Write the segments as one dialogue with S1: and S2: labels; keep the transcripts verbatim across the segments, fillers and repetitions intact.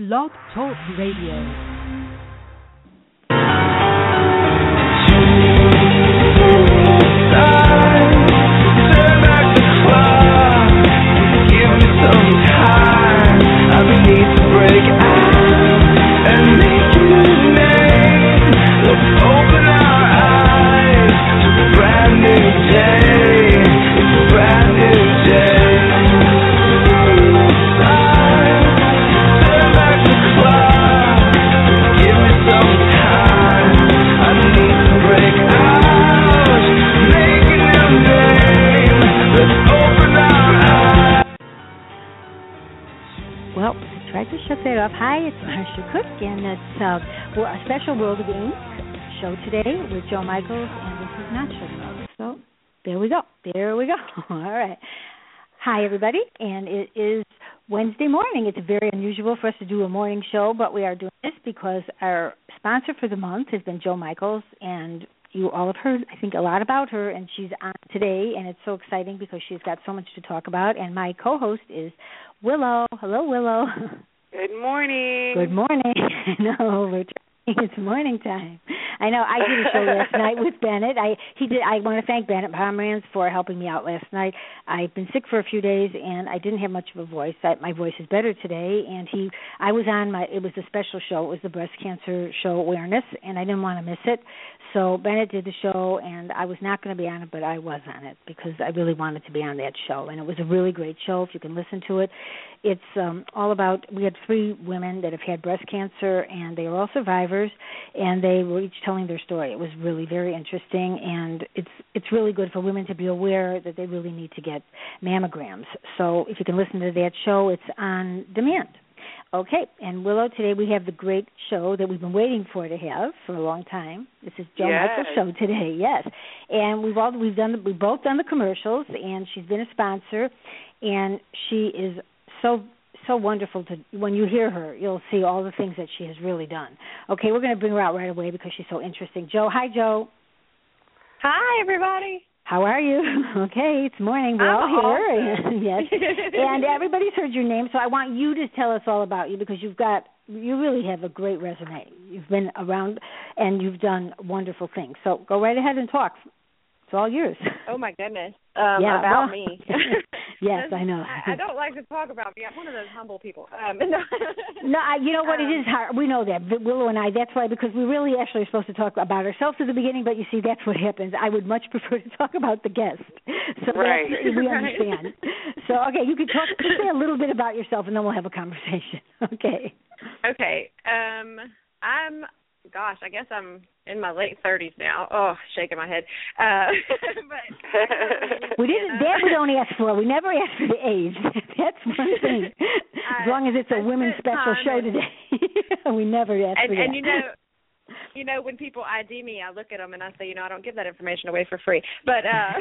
S1: Blog Talk Radio.
S2: Hi, it's Marcia Cook, and it's uh, a special World of Ink show today with Joe Michaels, and this is not show. So there we go. There we go. All right. Hi, everybody, and it is Wednesday morning. It's very unusual for us to do a morning show, but we are doing this because our sponsor for the month has been Joe Michaels, and you all have heard, I think, a lot about her, and she's on today, and it's so exciting because she's got so much to talk about. And my co-host is Willow. Hello, Willow.
S3: Good morning.
S2: Good morning. No, we're trying. It's morning time. I know. I did a show last night with Bennett. I he did. I want to thank Bennett Pomeranz for helping me out last night. I've been sick for a few days, and I didn't have much of a voice. I, my voice is better today. And he, I was on my. It was a special show. It was the breast cancer show awareness, and I didn't want to miss it. So Bennett did the show, and I was not going to be on it, but I was on it because I really wanted to be on that show. And it was a really great show. If you can listen to it, it's um, all about. We had three women that have had breast cancer, and they are all survivors, and they were each telling their story. It was really very interesting, and it's it's really good for women to be aware that they really need to get mammograms. So if you can listen to that show, it's on demand. Okay, and Willow, today we have the great show that we've been waiting for to have for a long time. This is Joe
S3: yes.
S2: Michaels' show today, yes. And we've all we've done we've both done the commercials, and she's been a sponsor, and she is so so wonderful to. When you hear her, you'll see all the things that she has really done. Okay, we're going to bring her out right away because she's so interesting. Joe, hi, Joe.
S3: Hi, everybody.
S2: How are you? Okay, it's morning. We're
S3: I'm
S2: all here.
S3: awesome.
S2: Yes. And everybody's heard your name, so I want you to tell us all about you because you've got, you really have a great resume. You've been around and you've done wonderful things. So go right ahead and talk. It's all yours.
S3: Oh, my goodness. Um,
S2: yeah,
S3: about
S2: well,
S3: me.
S2: Yes, I know.
S3: I, I don't like to talk about me. I'm one of those humble people. Um, no,
S2: no I, you know what?
S3: Um,
S2: it is hard. We know that. Willow and I, that's why, because we really actually are supposed to talk about ourselves at the beginning, but you see, that's what happens. I would much prefer to talk about the guest. So
S3: right.
S2: that's, we
S3: right.
S2: understand. So, okay, you can talk, just say a little bit about yourself, and then we'll have a conversation. Okay.
S3: Okay. Um, I'm, gosh, I guess I'm in my late thirties now. Oh, shaking my head. Uh, but
S2: we didn't. That we don't ask for. We never ask for the age. That's one thing. As long as it's a
S3: I
S2: women's special show
S3: and,
S2: today, we never ask
S3: and,
S2: for that.
S3: And you know, you know, when people I D me, I look at them and I say, you know, I don't give that information away for free. But uh,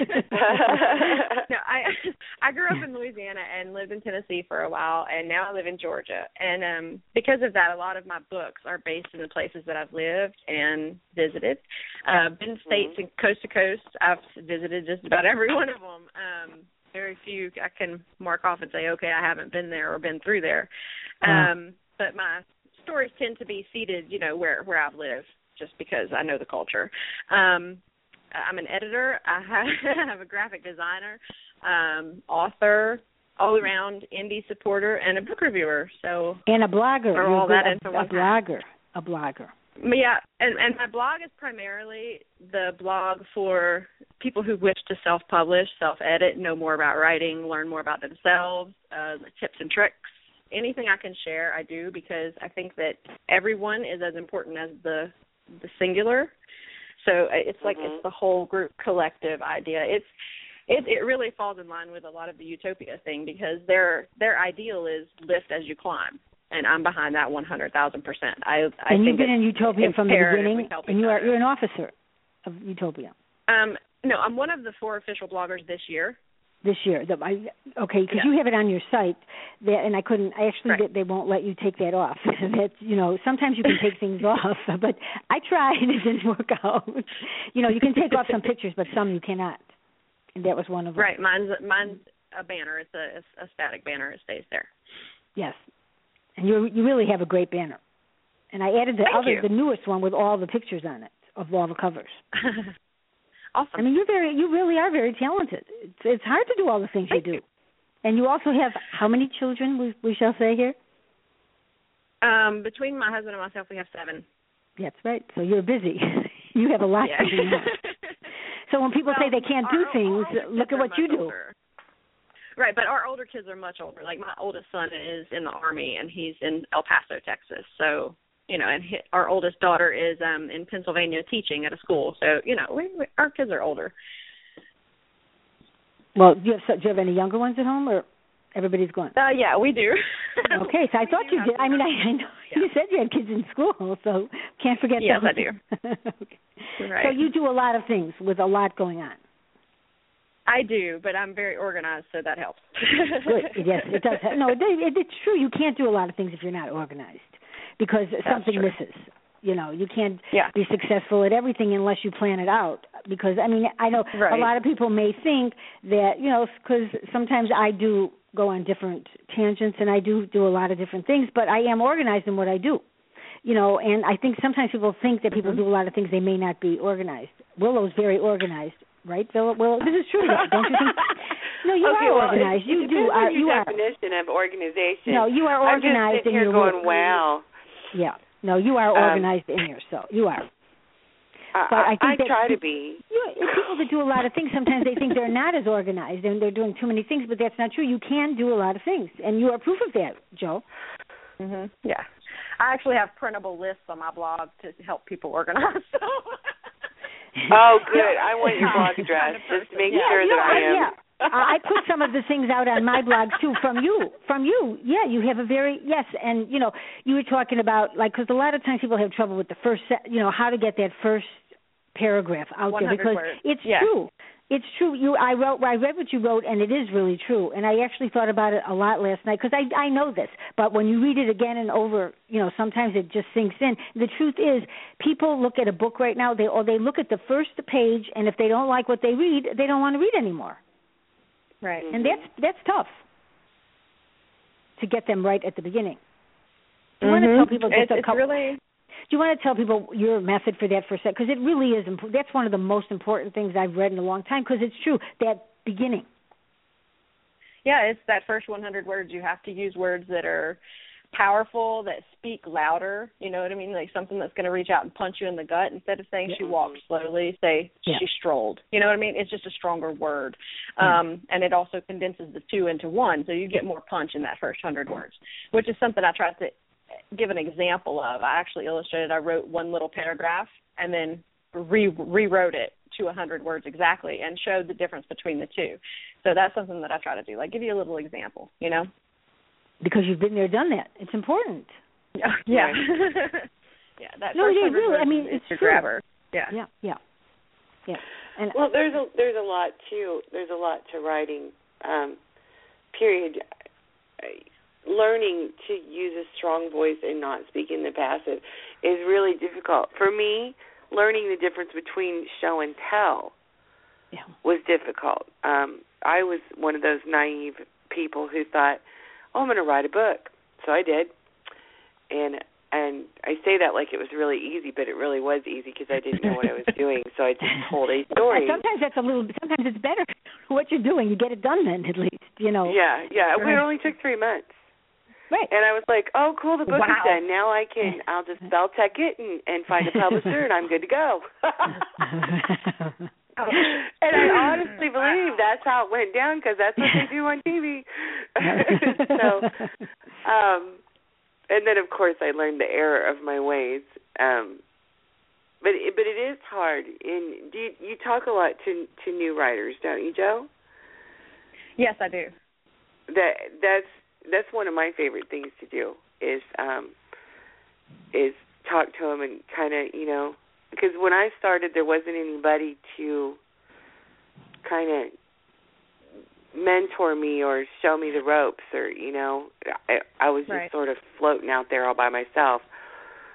S3: no, I I grew up in Louisiana and lived in Tennessee for a while, and now I live in Georgia. And um, because of that, a lot of my books are based in the places that I've lived and visited. Uh, been states mm-hmm. and coast to coast. I've visited just about every one of them. Um, very few I can mark off and say, okay, I haven't been there or been through there. Um, but my stories tend to be seated, you know, where, where I've lived, just because I know the culture. Um, I'm an editor. I have a graphic designer, um, author, all-around indie supporter, and a book reviewer. So
S2: and a blogger.
S3: Or all that
S2: a,
S3: into
S2: a
S3: one
S2: blogger. A blogger.
S3: Yeah, and, and my blog is primarily the blog for people who wish to self-publish, self-edit, know more about writing, learn more about themselves, uh, tips and tricks. Anything I can share, I do, because I think that everyone is as important as the the singular. So it's like mm-hmm. it's the whole group collective idea. It's it it really falls in line with a lot of the utopia thing, because their their ideal is lift as you climb, and I'm behind that one hundred thousand percent. I I
S2: and
S3: think
S2: you've been in Utopia from the beginning, and you are
S3: other.
S2: you're an officer of Utopia.
S3: Um, no, I'm one of the four official bloggers this year.
S2: This year, the, I, okay, because
S3: yeah.
S2: you have it on your site, that, and I couldn't. I actually,
S3: right.
S2: they, they won't let you take that off. That you know, sometimes you can take things off, but I tried, it didn't work out. You know, you can take off some pictures, but some you cannot. And that was one of them.
S3: Right, mine's mine's a banner. It's a, it's a static banner. It stays there.
S2: Yes. And you you really have a great banner. And I added the
S3: Thank
S2: other,
S3: you.
S2: the newest one with all the pictures on it of all the covers.
S3: Awesome.
S2: I mean, you're very, you really are very talented. It's, it's hard to do all the things
S3: Thank
S2: you do.
S3: you.
S2: And you also have how many children? We, we shall say here.
S3: Um, between my husband and myself, we have seven.
S2: That's right. So you're busy. You have a lot
S3: Yeah.
S2: to do. So when people
S3: well,
S2: say they can't
S3: our,
S2: do things,
S3: our
S2: look at what you do.
S3: Older. Right, but our older kids are much older. Like my oldest son is in the Army, and he's in El Paso, Texas. So, you know, and he, our oldest daughter is um, in Pennsylvania teaching at a school. So, you know, we, we, our kids are older.
S2: Well, do you, have, so, do you have any younger ones at home, or everybody's gone?
S3: Uh, yeah, we do.
S2: Okay, so I
S3: We
S2: thought
S3: do
S2: you
S3: have
S2: did. I mean, I, I know
S3: yeah.
S2: you said you had kids in school, so can't forget
S3: yes,
S2: that.
S3: Yes, I do.
S2: Okay.
S3: Right.
S2: So you do a lot of things with a lot going on.
S3: I do, but I'm very organized, so that helps.
S2: Good. Yes, it does. No, it, it, it's true. You can't do a lot of things if you're not organized, because
S3: That's
S2: something
S3: true.
S2: misses. You know, you can't
S3: yeah.
S2: be successful at everything unless you plan it out. Because, I mean, I know
S3: right.
S2: a lot of people may think that, you know, because sometimes I do go on different tangents and I do do a lot of different things, but I am organized in what I do. You know, and I think sometimes people think that people
S3: mm-hmm.
S2: do a lot of things they may not be organized. Willow's very organized, right, Willow? Willow, this is true, don't you think? No, you
S4: okay,
S2: are
S4: well,
S2: organized.
S4: It,
S2: you
S4: it
S2: do.
S4: depends
S2: Uh,
S4: on your
S2: you
S4: definition
S2: are.
S4: of organization.
S2: No, you are organized
S4: I'm just sitting
S2: in
S4: here
S2: your
S4: going,
S2: work.
S4: wow.
S2: Yeah. No, you are organized um, in yourself. You are.
S4: I,
S2: but I, think
S4: I
S2: that
S4: try
S2: people,
S4: to be.
S2: You know, people that do a lot of things, sometimes they think they're not as organized and they're doing too many things, but that's not true. You can do a lot of things, and you are proof of that, Joe.
S3: Mhm. Yeah. I actually have printable lists on my blog to help people organize. So.
S4: Oh, good. I want your blog address just to make
S2: yeah,
S4: sure
S2: you know,
S4: that I am.
S2: Yeah. I put some of the things out on my blog too from you. From you, yeah, you have a very yes, and you know, you were talking about like because a lot of times people have trouble with the first, you know, how to get that first paragraph out there because
S3: words.
S2: it's
S3: yeah.
S2: true. It's true. You, I wrote, I read what you wrote, and it is really true. And I actually thought about it a lot last night because I, I know this. But when you read it again and over, you know, sometimes it just sinks in. The truth is, people look at a book right now, they or they look at the first page, and if they don't like what they read, they don't want to read anymore.
S3: Right.
S2: And that's that's tough to get them right at the beginning. Do you
S3: mm-hmm.
S2: want to tell people just
S3: it's,
S2: a couple?
S3: It's really...
S2: Do you want to tell people your method for that for a second? Because it really is important. That's one of the most important things I've read in a long time because it's true, that beginning.
S3: Yeah, it's that first one hundred words. You have to use words that are powerful, that speak louder. You know what I mean? Like something that's going to reach out and punch you in the gut. Instead of saying yeah. she walked slowly, say yeah. she strolled. You know what I mean? It's just a stronger word.
S2: Yeah.
S3: Um, and it also condenses the two into one, so you get more punch in that first one hundred words, which is something I try to give an example of. I actually illustrated, I wrote one little paragraph and then re- rewrote it to one hundred words exactly and showed the difference between the two. So that's something that I try to do, like give you a little example, you know?
S2: Because you've been there, done that. It's important.
S3: Yeah. Yeah. yeah that
S2: no,
S3: first
S2: yeah,
S3: one hundred
S2: really.
S3: words
S2: I mean,
S3: is
S2: it's
S3: your
S2: true.
S3: grabber. Yeah.
S2: Yeah, yeah. Yeah. And
S4: well, there's a there's a lot too. There's a lot to writing. Um, period. Learning to use a strong voice and not speak in the passive is really difficult. For me, learning the difference between show and tell
S2: yeah.
S4: was difficult. Um, I was one of those naive people who thought, oh, I'm going to write a book. So I did. And and I say that like it was really easy, but it really was easy because I didn't know what I was doing. So I just told a story.
S2: Sometimes that's a little, sometimes it's better what you're doing. You get it done then, at least, you know.
S4: Yeah, yeah. Right. It only took three months.
S2: Right.
S4: And I was like, oh, cool, the book
S3: wow.
S4: is done. Now I can, I'll just spell check it and, and find a publisher, and I'm good to go. And I honestly believe that's how it went down because that's what they do on T V. So, um, and then, of course, I learned the error of my ways. Um, but it, but it is hard. And do you, you talk a lot to to new writers, don't you, Joe?
S3: Yes, I do.
S4: That that's that's one of my favorite things to do is um, is talk to them and kind of, you know, because when I started, there wasn't anybody to kind of mentor me or show me the ropes, or, you know, I, I was just
S3: right.
S4: sort of floating out there all by myself.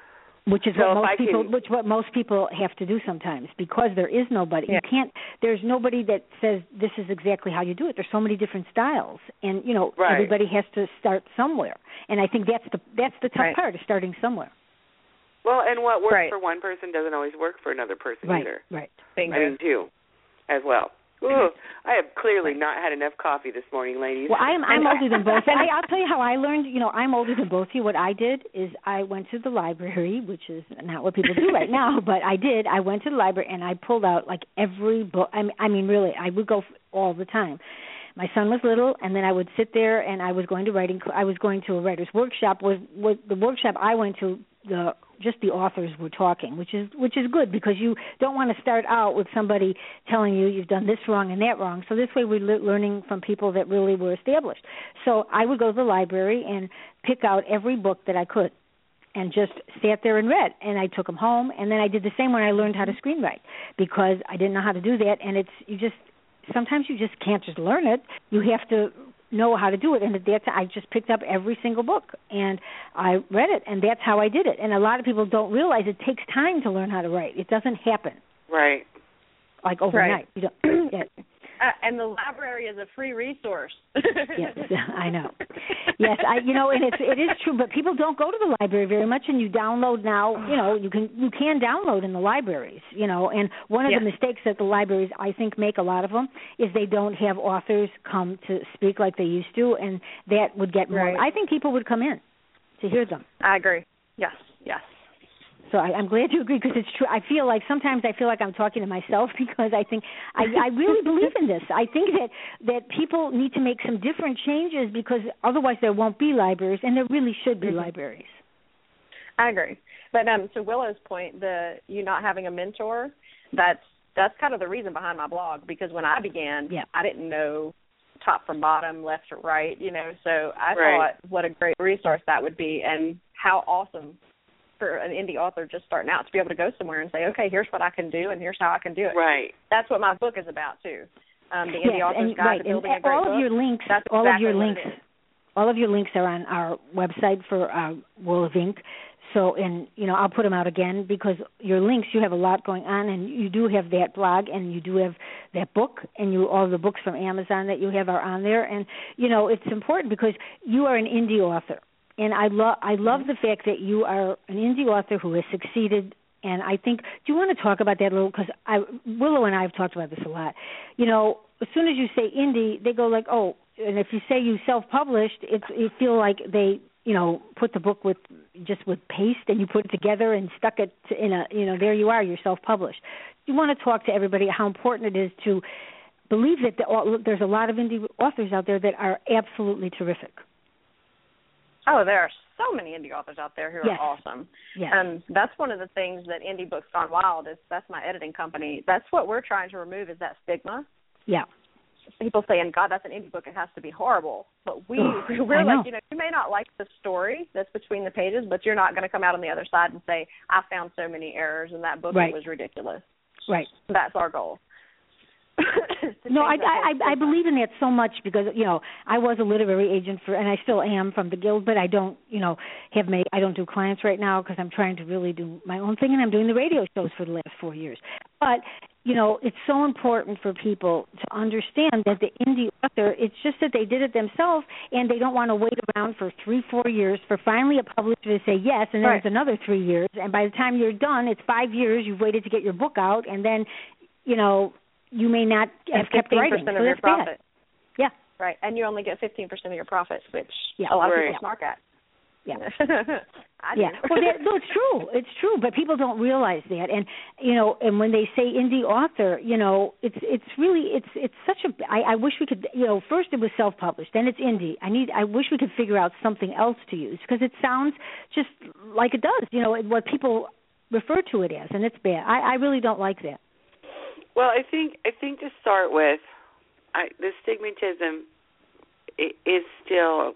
S2: Which is
S4: so
S2: what most people,
S4: can,
S2: which what most people have to do sometimes, because there is nobody.
S3: Yeah.
S2: You can't. There's nobody that says this is exactly how you do it. There's so many different styles, and you know
S4: right.
S2: everybody has to start somewhere. And I think that's the that's the tough
S3: right.
S2: part, is starting somewhere.
S4: Well, and what works
S3: right.
S4: for one person doesn't always work for another person
S2: right.
S4: either.
S2: Right.
S3: Bingo.
S4: I mean, too, as well. Ooh, I have clearly not had enough coffee this morning, ladies.
S2: Well, I am. I'm older than both. I, I'll tell you how I learned. You know, I'm older than both of you. What I did is I went to the library, which is not what people do right now, but I did. I went to the library and I pulled out like every book. I mean, I mean, really, I would go all the time. My son was little, and then I would sit there, and I was going to writing. I was going to a writer's workshop. Was was the workshop I went to? The just the authors were talking, which is which is good, because you don't want to start out with somebody telling you you've done this wrong and that wrong. So this way we're le- learning from people that really were established. So I would go to the library and pick out every book that I could, and just sat there and read. And I took them home, and then I did the same when I learned how to screenwrite, because I didn't know how to do that. And it's you just sometimes you just can't just learn it. You have to know how to do it. And at that time, I just picked up every single book and I read it, and that's how I did it. And a lot of people don't realize it takes time to learn how to write. It doesn't happen
S4: Right.
S2: like overnight.
S3: Right.
S2: You don't, yeah.
S3: Uh, and the library is a free resource.
S2: Yes, I know. Yes, I you know, and it's it is true, but people don't go to the library very much, and you download now, you know, you can you can download in the libraries, you know, and one of
S3: yeah.
S2: the mistakes that the libraries, I think, make, a lot of them, is they don't have authors come to speak like they used to, and that would get more.
S3: Right.
S2: I think people would come in to hear them.
S3: I agree. Yes, yes.
S2: So I, I'm glad you agree, because it's true. I feel like sometimes I feel like I'm talking to myself, because I think I, I really believe in this. I think that, that people need to make some different changes, because otherwise there won't be libraries, and there really should be mm-hmm. libraries.
S3: I agree. But um, to Willow's point, the you not having a mentor, that's that's kind of the reason behind my blog, because when I began,
S2: yeah.
S3: I didn't know top from bottom, left to right, you know, so I
S4: right.
S3: thought what a great resource that would be, and how awesome for an indie author just starting out to be able to go somewhere and say, okay, here's what I can do, and here's how I can do it.
S4: Right.
S3: That's what my book is about too. Um, the Indie
S2: yes,
S3: Author's
S2: and,
S3: Guide
S2: right.
S3: to Building
S2: and
S3: a Great
S2: all
S3: Book.
S2: Of your links,
S3: That's
S2: all
S3: exactly
S2: of your
S3: what
S2: links,
S3: it is.
S2: all of your links are on our website for uh, World of Ink. So, and you know, I'll put them out again, because your links, you have a lot going on, and you do have that blog, and you do have that book, and you all the books from Amazon that you have are on there, and you know, it's important because you are an indie author. And I love I love the fact that you are an indie author who has succeeded. And I think, do you want to talk about that a little? Because I, Willow and I have talked about this a lot. You know, as soon as you say indie, they go like, oh, and if you say you self-published, it's you feel like they, you know, put the book with just with paste, and you put it together and stuck it in a, you know, there you are, you're self-published. You want to talk to everybody how important it is to believe that the, there's a lot of indie authors out there that are absolutely terrific.
S3: Oh, there are so many indie authors out there who
S2: yes.
S3: are awesome.
S2: Yes.
S3: Um, that's one of the things that Indie Books Gone Wild is. That's my editing company. That's what we're trying to remove, is that stigma.
S2: Yeah.
S3: People saying, God, that's an indie book, it has to be horrible. But we,
S2: Ugh,
S3: we're like, you know, you may not like the story that's between the pages, but you're not going to come out on the other side and say, I found so many errors in that book,
S2: right.
S3: it was ridiculous.
S2: Right.
S3: That's our goal.
S2: No, I, I I believe in that so much, because you know I was a literary agent for, and I still am from the Guild, but I don't you know have many. I don't do clients right now because I'm trying to really do my own thing, and I'm doing the radio shows for the last four years. But you know it's so important for people to understand that the indie author, it's just that they did it themselves, and they don't want to wait around for three, four years for finally a publisher to say yes, and then
S3: right.
S2: it's another three years, and by the time you're done, it's five years. You've waited to get your book out, and then you know. You may not have kept writing, so
S3: of your
S2: that's
S3: profit.
S2: bad. Yeah.
S3: Right, and you only get fifteen percent of your profits, which
S2: yeah.
S3: a lot
S4: right.
S3: of people snark at.
S2: Yeah.
S3: I do.
S2: Yeah. Well, no, it's true. It's true, but people don't realize that. And you know, and when they say indie author, you know, it's it's really it's it's such a. I, I wish we could. You know, first it was self-published, then it's indie. I need. I wish we could figure out something else to use, because it sounds just like it does. You know, what people refer to it as, and it's bad. I, I really don't like that.
S4: Well, I think I think to start with, I, the stigmatism is still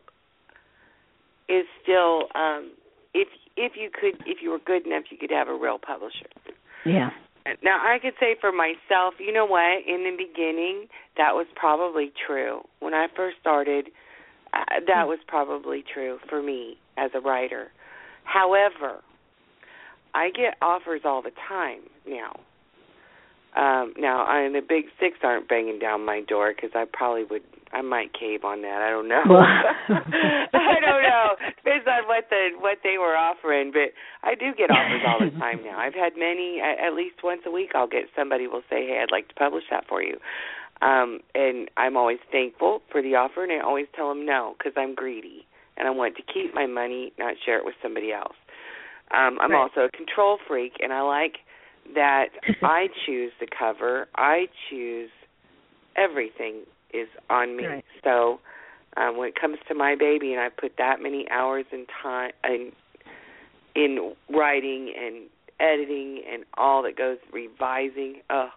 S4: is still um, if if you could if you were good enough, you could have a real publisher.
S2: Yeah.
S4: Now, I could say for myself, you know what? In the beginning, that was probably true. When I first started, uh, that was probably true for me as a writer. However, I get offers all the time now. Um, now, I, the big six aren't banging down my door because I probably would, I might cave on that. I don't know. Well. I don't know. Depends on what the what they were offering, but I do get offers all the time now. I've had many. At least once a week, I'll get somebody will say, "Hey, I'd like to publish that for you," um, and I'm always thankful for the offer, and I always tell them no because I'm greedy and I want to keep my money, not share it with somebody else. Um, I'm right. also a control freak, and I like that I choose the cover. I choose everything is on me. Right. So um, when it comes to my baby, and I put that many hours in time in, in writing and editing and all that goes revising, oh,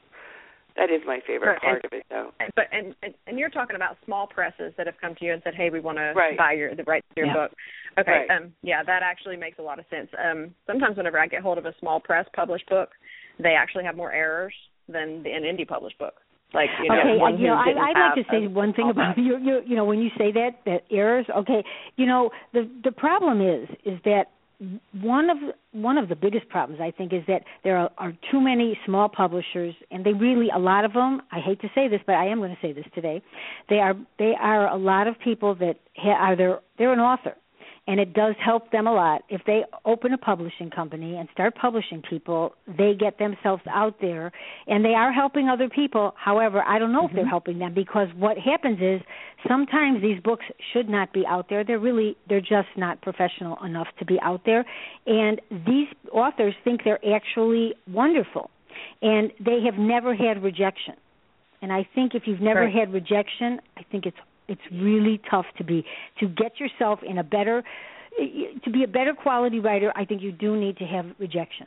S4: that is my favorite right. part and, of it, though.
S3: But and, and and you're talking about small presses that have come to you and said, "Hey, we want to right. buy your the rights to your yeah. book." Okay, right. um, yeah, that actually makes a lot of sense. Um, sometimes whenever I get hold of a small press published book, they actually have more errors than the, an indie published book. Like you know,
S2: okay,
S3: one
S2: you know, I, I'd like to say
S3: a,
S2: one thing about you. You you know, when you say that that errors, okay, you know, the the problem is is that. One of one of the biggest problems, I think, is that there are, are too many small publishers, and they really, a lot of them, I hate to say this, but I am going to say this today, they are they are a lot of people that ha- are they're, they're an author, and it does help them a lot. If they open a publishing company and start publishing people, they get themselves out there, and they are helping other people. However, I don't know mm-hmm. if they're helping them, because what happens is sometimes these books should not be out there. They're really, they're just not professional enough to be out there, and these authors think they're actually wonderful, and they have never had rejection. And I think if you've never right. had rejection, I think it's It's really tough to be to get yourself in a better to be a better quality writer. I think you do need to have rejection.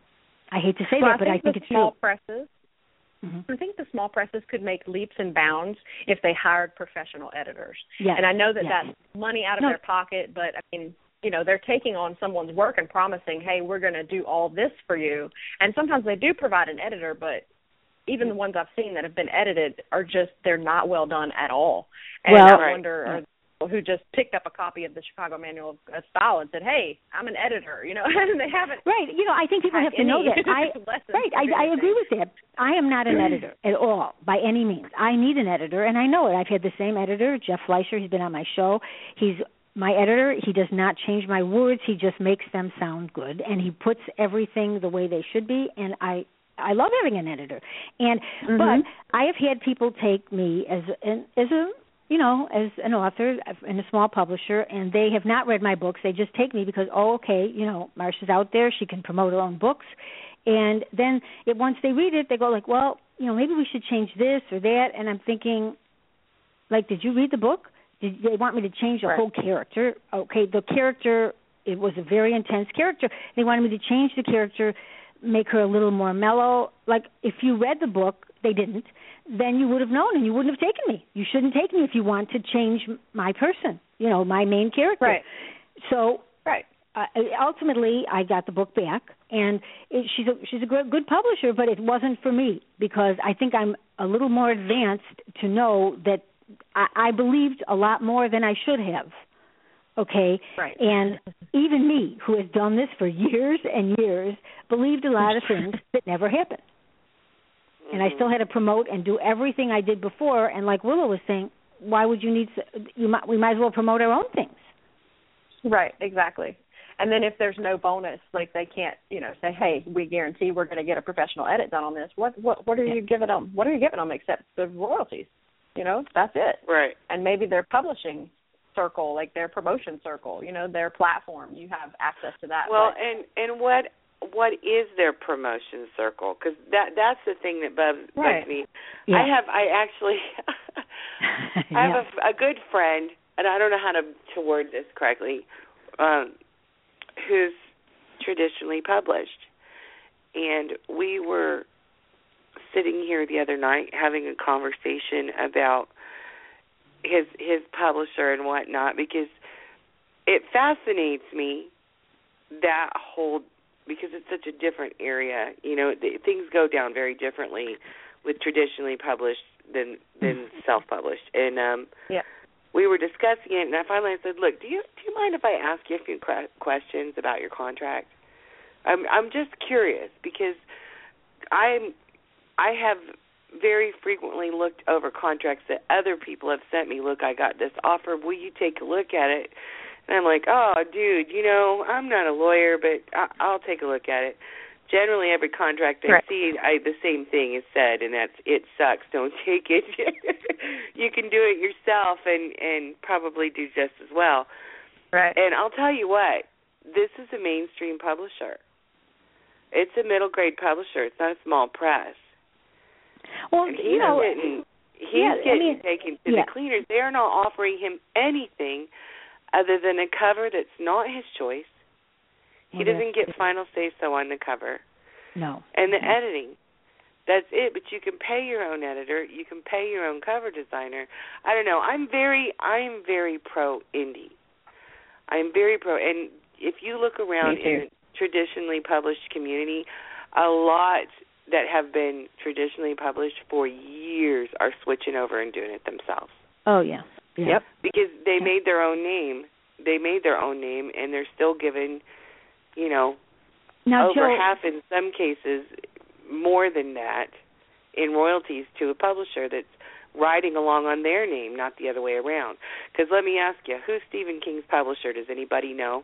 S2: I hate to say
S3: well,
S2: that, but
S3: I,
S2: I think it's
S3: small
S2: true.
S3: Presses, mm-hmm. I think the small presses could make leaps and bounds if they hired professional editors.
S2: Yes.
S3: And I know that
S2: yes.
S3: that's money out of
S2: no.
S3: their pocket, but I mean, you know, they're taking on someone's work and promising, hey, we're going to do all this for you. And sometimes they do provide an editor, but even the ones I've seen that have been edited are just, they're not well done at all. And
S2: well,
S3: I wonder
S2: right.
S3: are people who just picked up a copy of the Chicago Manual of Style and said, hey, I'm an editor, you know, and they haven't.
S2: Right. You know, I think people have to know that. I, right. I, I agree with that. I am not an editor at all, by any means. I need an editor, and I know it. I've had the same editor, Jeff Fleischer. He's been on my show. He's my editor. He does not change my words. He just makes them sound good, and he puts everything the way they should be, and I I love having an editor, and mm-hmm. but I have had people take me as an, as a you know as an author in a small publisher, and they have not read my books. They just take me because oh okay you know Marsha's out there, she can promote her own books, and then it, once they read it, they go like, well you know maybe we should change this or that, and I'm thinking, like, did you read the book? Did they want me to change the right. whole character? Okay, the character, it was a very intense character. They wanted me to change the character, make her a little more mellow. Like, if you read the book, they didn't, then you would have known and you wouldn't have taken me. You shouldn't take me if you want to change my person, you know, my main character.
S3: Right.
S2: So
S3: right.
S2: Uh, ultimately, I got the book back, and it, she's a, she's a good, good publisher, but it wasn't for me because I think I'm a little more advanced to know that I, I believed a lot more than I should have. Okay,
S3: right.
S2: And even me, who has done this for years and years, believed a lot of things that never happened. Mm-hmm. And I still had to promote and do everything I did before. And like Willow was saying, why would you need? You might, we might as well promote our own things.
S3: Right, exactly. And then if there's no bonus, like they can't, you know, say, hey, we guarantee we're going to get a professional edit done on this. What what what are you giving them? What are you giving them except the royalties? You know, that's it.
S4: Right.
S3: And maybe their publishing circle, like their promotion circle, you know, their platform. You have access to that.
S4: Well,
S3: but,
S4: and and what what is their promotion circle? Because that that's the thing that bugs,
S3: right.
S4: bugs me.
S2: Yeah.
S4: I have I actually I have
S2: yeah.
S4: a, a good friend, and I don't know how to to word this correctly, um, who's traditionally published, and we were sitting here the other night having a conversation about his his publisher and whatnot, because it fascinates me that whole, because it's such a different area. You know, the, things go down very differently with traditionally published than than self-published. And um,
S3: yeah.
S4: we were discussing it, and I finally said, "Look, do you do you mind if I ask you a few questions about your contract? I'm I'm just curious because I'm I have very frequently looked over contracts that other people have sent me. Look, I got this offer. Will you take a look at it? And I'm like, oh, dude, you know, I'm not a lawyer, but I- I'll take a look at it. Generally, every contract I right. see, I, the same thing is said, and that's, it sucks, don't take it. You can do it yourself and, and probably do just as well.
S3: Right.
S4: And I'll tell you what, this is a mainstream publisher. It's a middle-grade publisher. It's not a small press.
S2: Well,
S4: and
S2: you know,
S4: getting, he's
S2: yeah,
S4: getting
S2: I mean,
S4: taken to
S2: yeah.
S4: the cleaners. They are not offering him anything other than a cover that's not his choice. He well, doesn't get final say-so on the cover.
S2: No.
S4: And the
S2: no.
S4: editing. That's it. But you can pay your own editor. You can pay your own cover designer. I don't know. I'm very, I'm very pro-indie. I'm very pro. And if you look around in the traditionally published community, a lot that have been traditionally published for years are switching over and doing it themselves.
S2: Oh, yeah. yeah.
S4: Yep. Because they
S2: yeah.
S4: made their own name. They made their own name, and they're still giving, you know,
S2: now,
S4: over
S2: Joe,
S4: half in some cases, more than that, in royalties to a publisher that's riding along on their name, not the other way around. Because let me ask you, who's Stephen King's publisher? Does anybody know?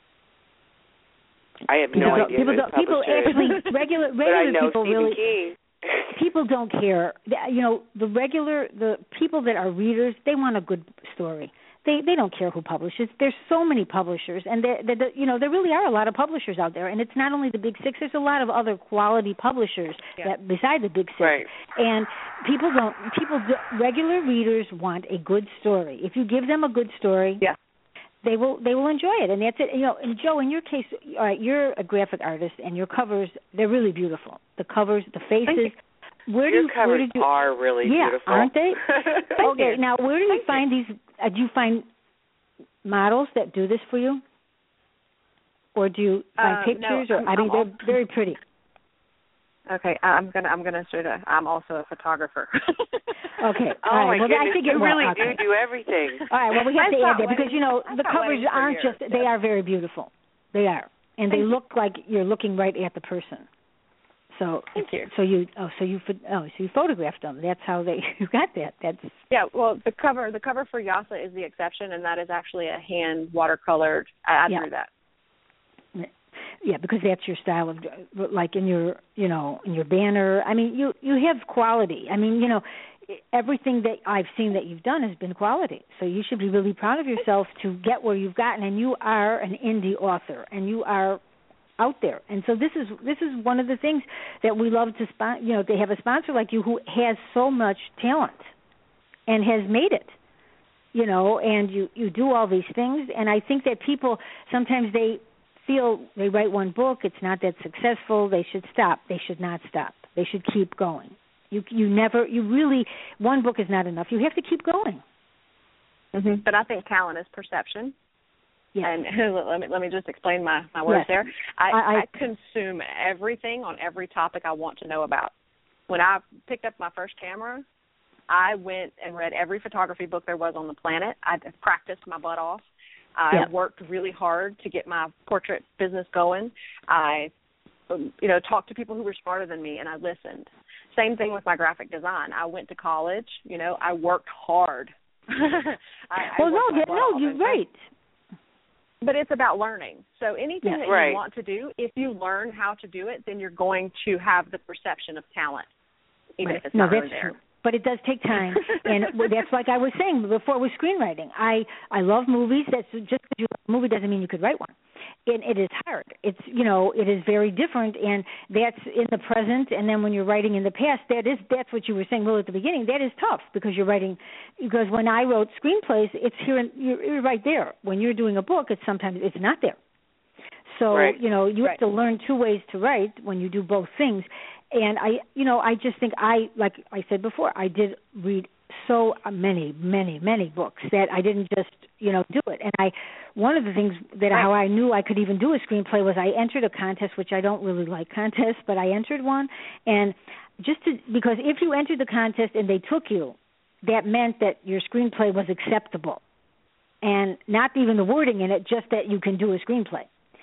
S4: I have no
S2: people
S4: idea.
S2: People, don't, people actually regular regular
S4: but I know
S2: people
S4: Stephen
S2: really.
S4: King.
S2: People don't care. You know, the regular the people that are readers, they want a good story. They they don't care who publishes. There's so many publishers, and they you know there really are a lot of publishers out there. And it's not only the big six. There's a lot of other quality publishers yeah. that beside the big six.
S4: Right.
S2: And people don't. People do, regular readers want a good story. If you give them a good story.
S3: Yeah.
S2: They will they will enjoy it, and that's it. You know, and Joe, in your case, all right, you're a graphic artist, and your covers they're really beautiful. The covers, the faces. Where
S4: your
S2: do you,
S4: covers
S2: where did you,
S4: are really
S2: yeah,
S4: beautiful,
S2: aren't they? Okay,
S3: you.
S2: now where do you
S3: Thank
S2: find
S3: you.
S2: these? Uh, do you find models that do this for you, or do you find
S3: uh,
S2: pictures?
S3: No,
S2: or
S3: I'm,
S2: I mean,
S3: I'm
S2: they're very pretty.
S3: Okay, I'm gonna I'm gonna sort of I'm also a photographer.
S2: Okay.
S4: Oh
S2: all
S4: my
S2: right. Well,
S4: goodness,
S2: I think
S4: you
S2: it, well,
S4: really
S2: okay.
S4: do do everything.
S2: All right. Well, we have
S3: I
S2: to add that
S3: weddings,
S2: because you know
S3: I
S2: the covers aren't
S3: years,
S2: just
S3: so.
S2: they are very beautiful. They are, and they
S3: Thank
S2: look you. like you're looking right at the person. So
S3: Thank you.
S2: So you oh so you oh so you photographed them. That's how they you got that. That's
S3: yeah. Well, the cover the cover for Yasa is the exception, and that is actually a hand watercolored. I, I
S2: yeah.
S3: drew that.
S2: Yeah, because that's your style of, like in your, you know, in your banner. I mean, you you have quality. I mean, you know, everything that I've seen that you've done has been quality. So you should be really proud of yourself to get where you've gotten. And you are an indie author, and you are out there. And so this is this is one of the things that we love to spon- you know, to have a sponsor like you who has so much talent and has made it. You know, and you you do all these things, and I think that people sometimes they feel they write one book, it's not that successful, they should stop. They should not stop. They should keep going. You you never, you really, one book is not enough. You have to keep going.
S3: Mm-hmm. But I think talent is perception.
S2: Yes.
S3: And let me let me just explain my, my words
S2: yes.
S3: there. I,
S2: I, I,
S3: I consume everything on every topic I want to know about. When I picked up my first camera, I went and read every photography book there was on the planet. I practiced my butt off. I
S2: yeah.
S3: worked really hard to get my portrait business going. I, you know, talked to people who were smarter than me, and I listened. Same thing with my graphic design. I went to college. You know, I worked hard. I,
S2: well,
S3: I
S2: no,
S3: that,
S2: no, you're right.
S3: But it's about learning. So anything
S2: yeah.
S3: that
S4: right.
S3: you want to do, if you learn how to do it, then you're going to have the perception of talent, even
S2: right.
S3: if it's
S2: no,
S3: not
S2: that's
S3: really there.
S2: True. But it does take time, and that's like I was saying before with screenwriting. I, I love movies. That's just because you love a movie doesn't mean you could write one. And it is hard. It's, you know, it is very different, and that's in the present. And then when you're writing in the past, that is that's what you were saying, Will, at the beginning. That is tough because you're writing. Because when I wrote screenplays, it's here, in, you're, you're right there. When you're doing a book, it's sometimes it's not there. So
S4: right.
S2: you know, you
S3: right.
S2: have to learn two ways to write when you do both things. And I, you know, I just think I, like I said before, I did read so many, many, many books that I didn't just, you know, do it. And I, one of the things that right. how I knew I could even do a screenplay was I entered a contest, which I don't really like contests, but I entered one. And just to, because if you entered the contest and they took you, that meant that your screenplay was acceptable. And not even the wording in it, just that you can do a screenplay.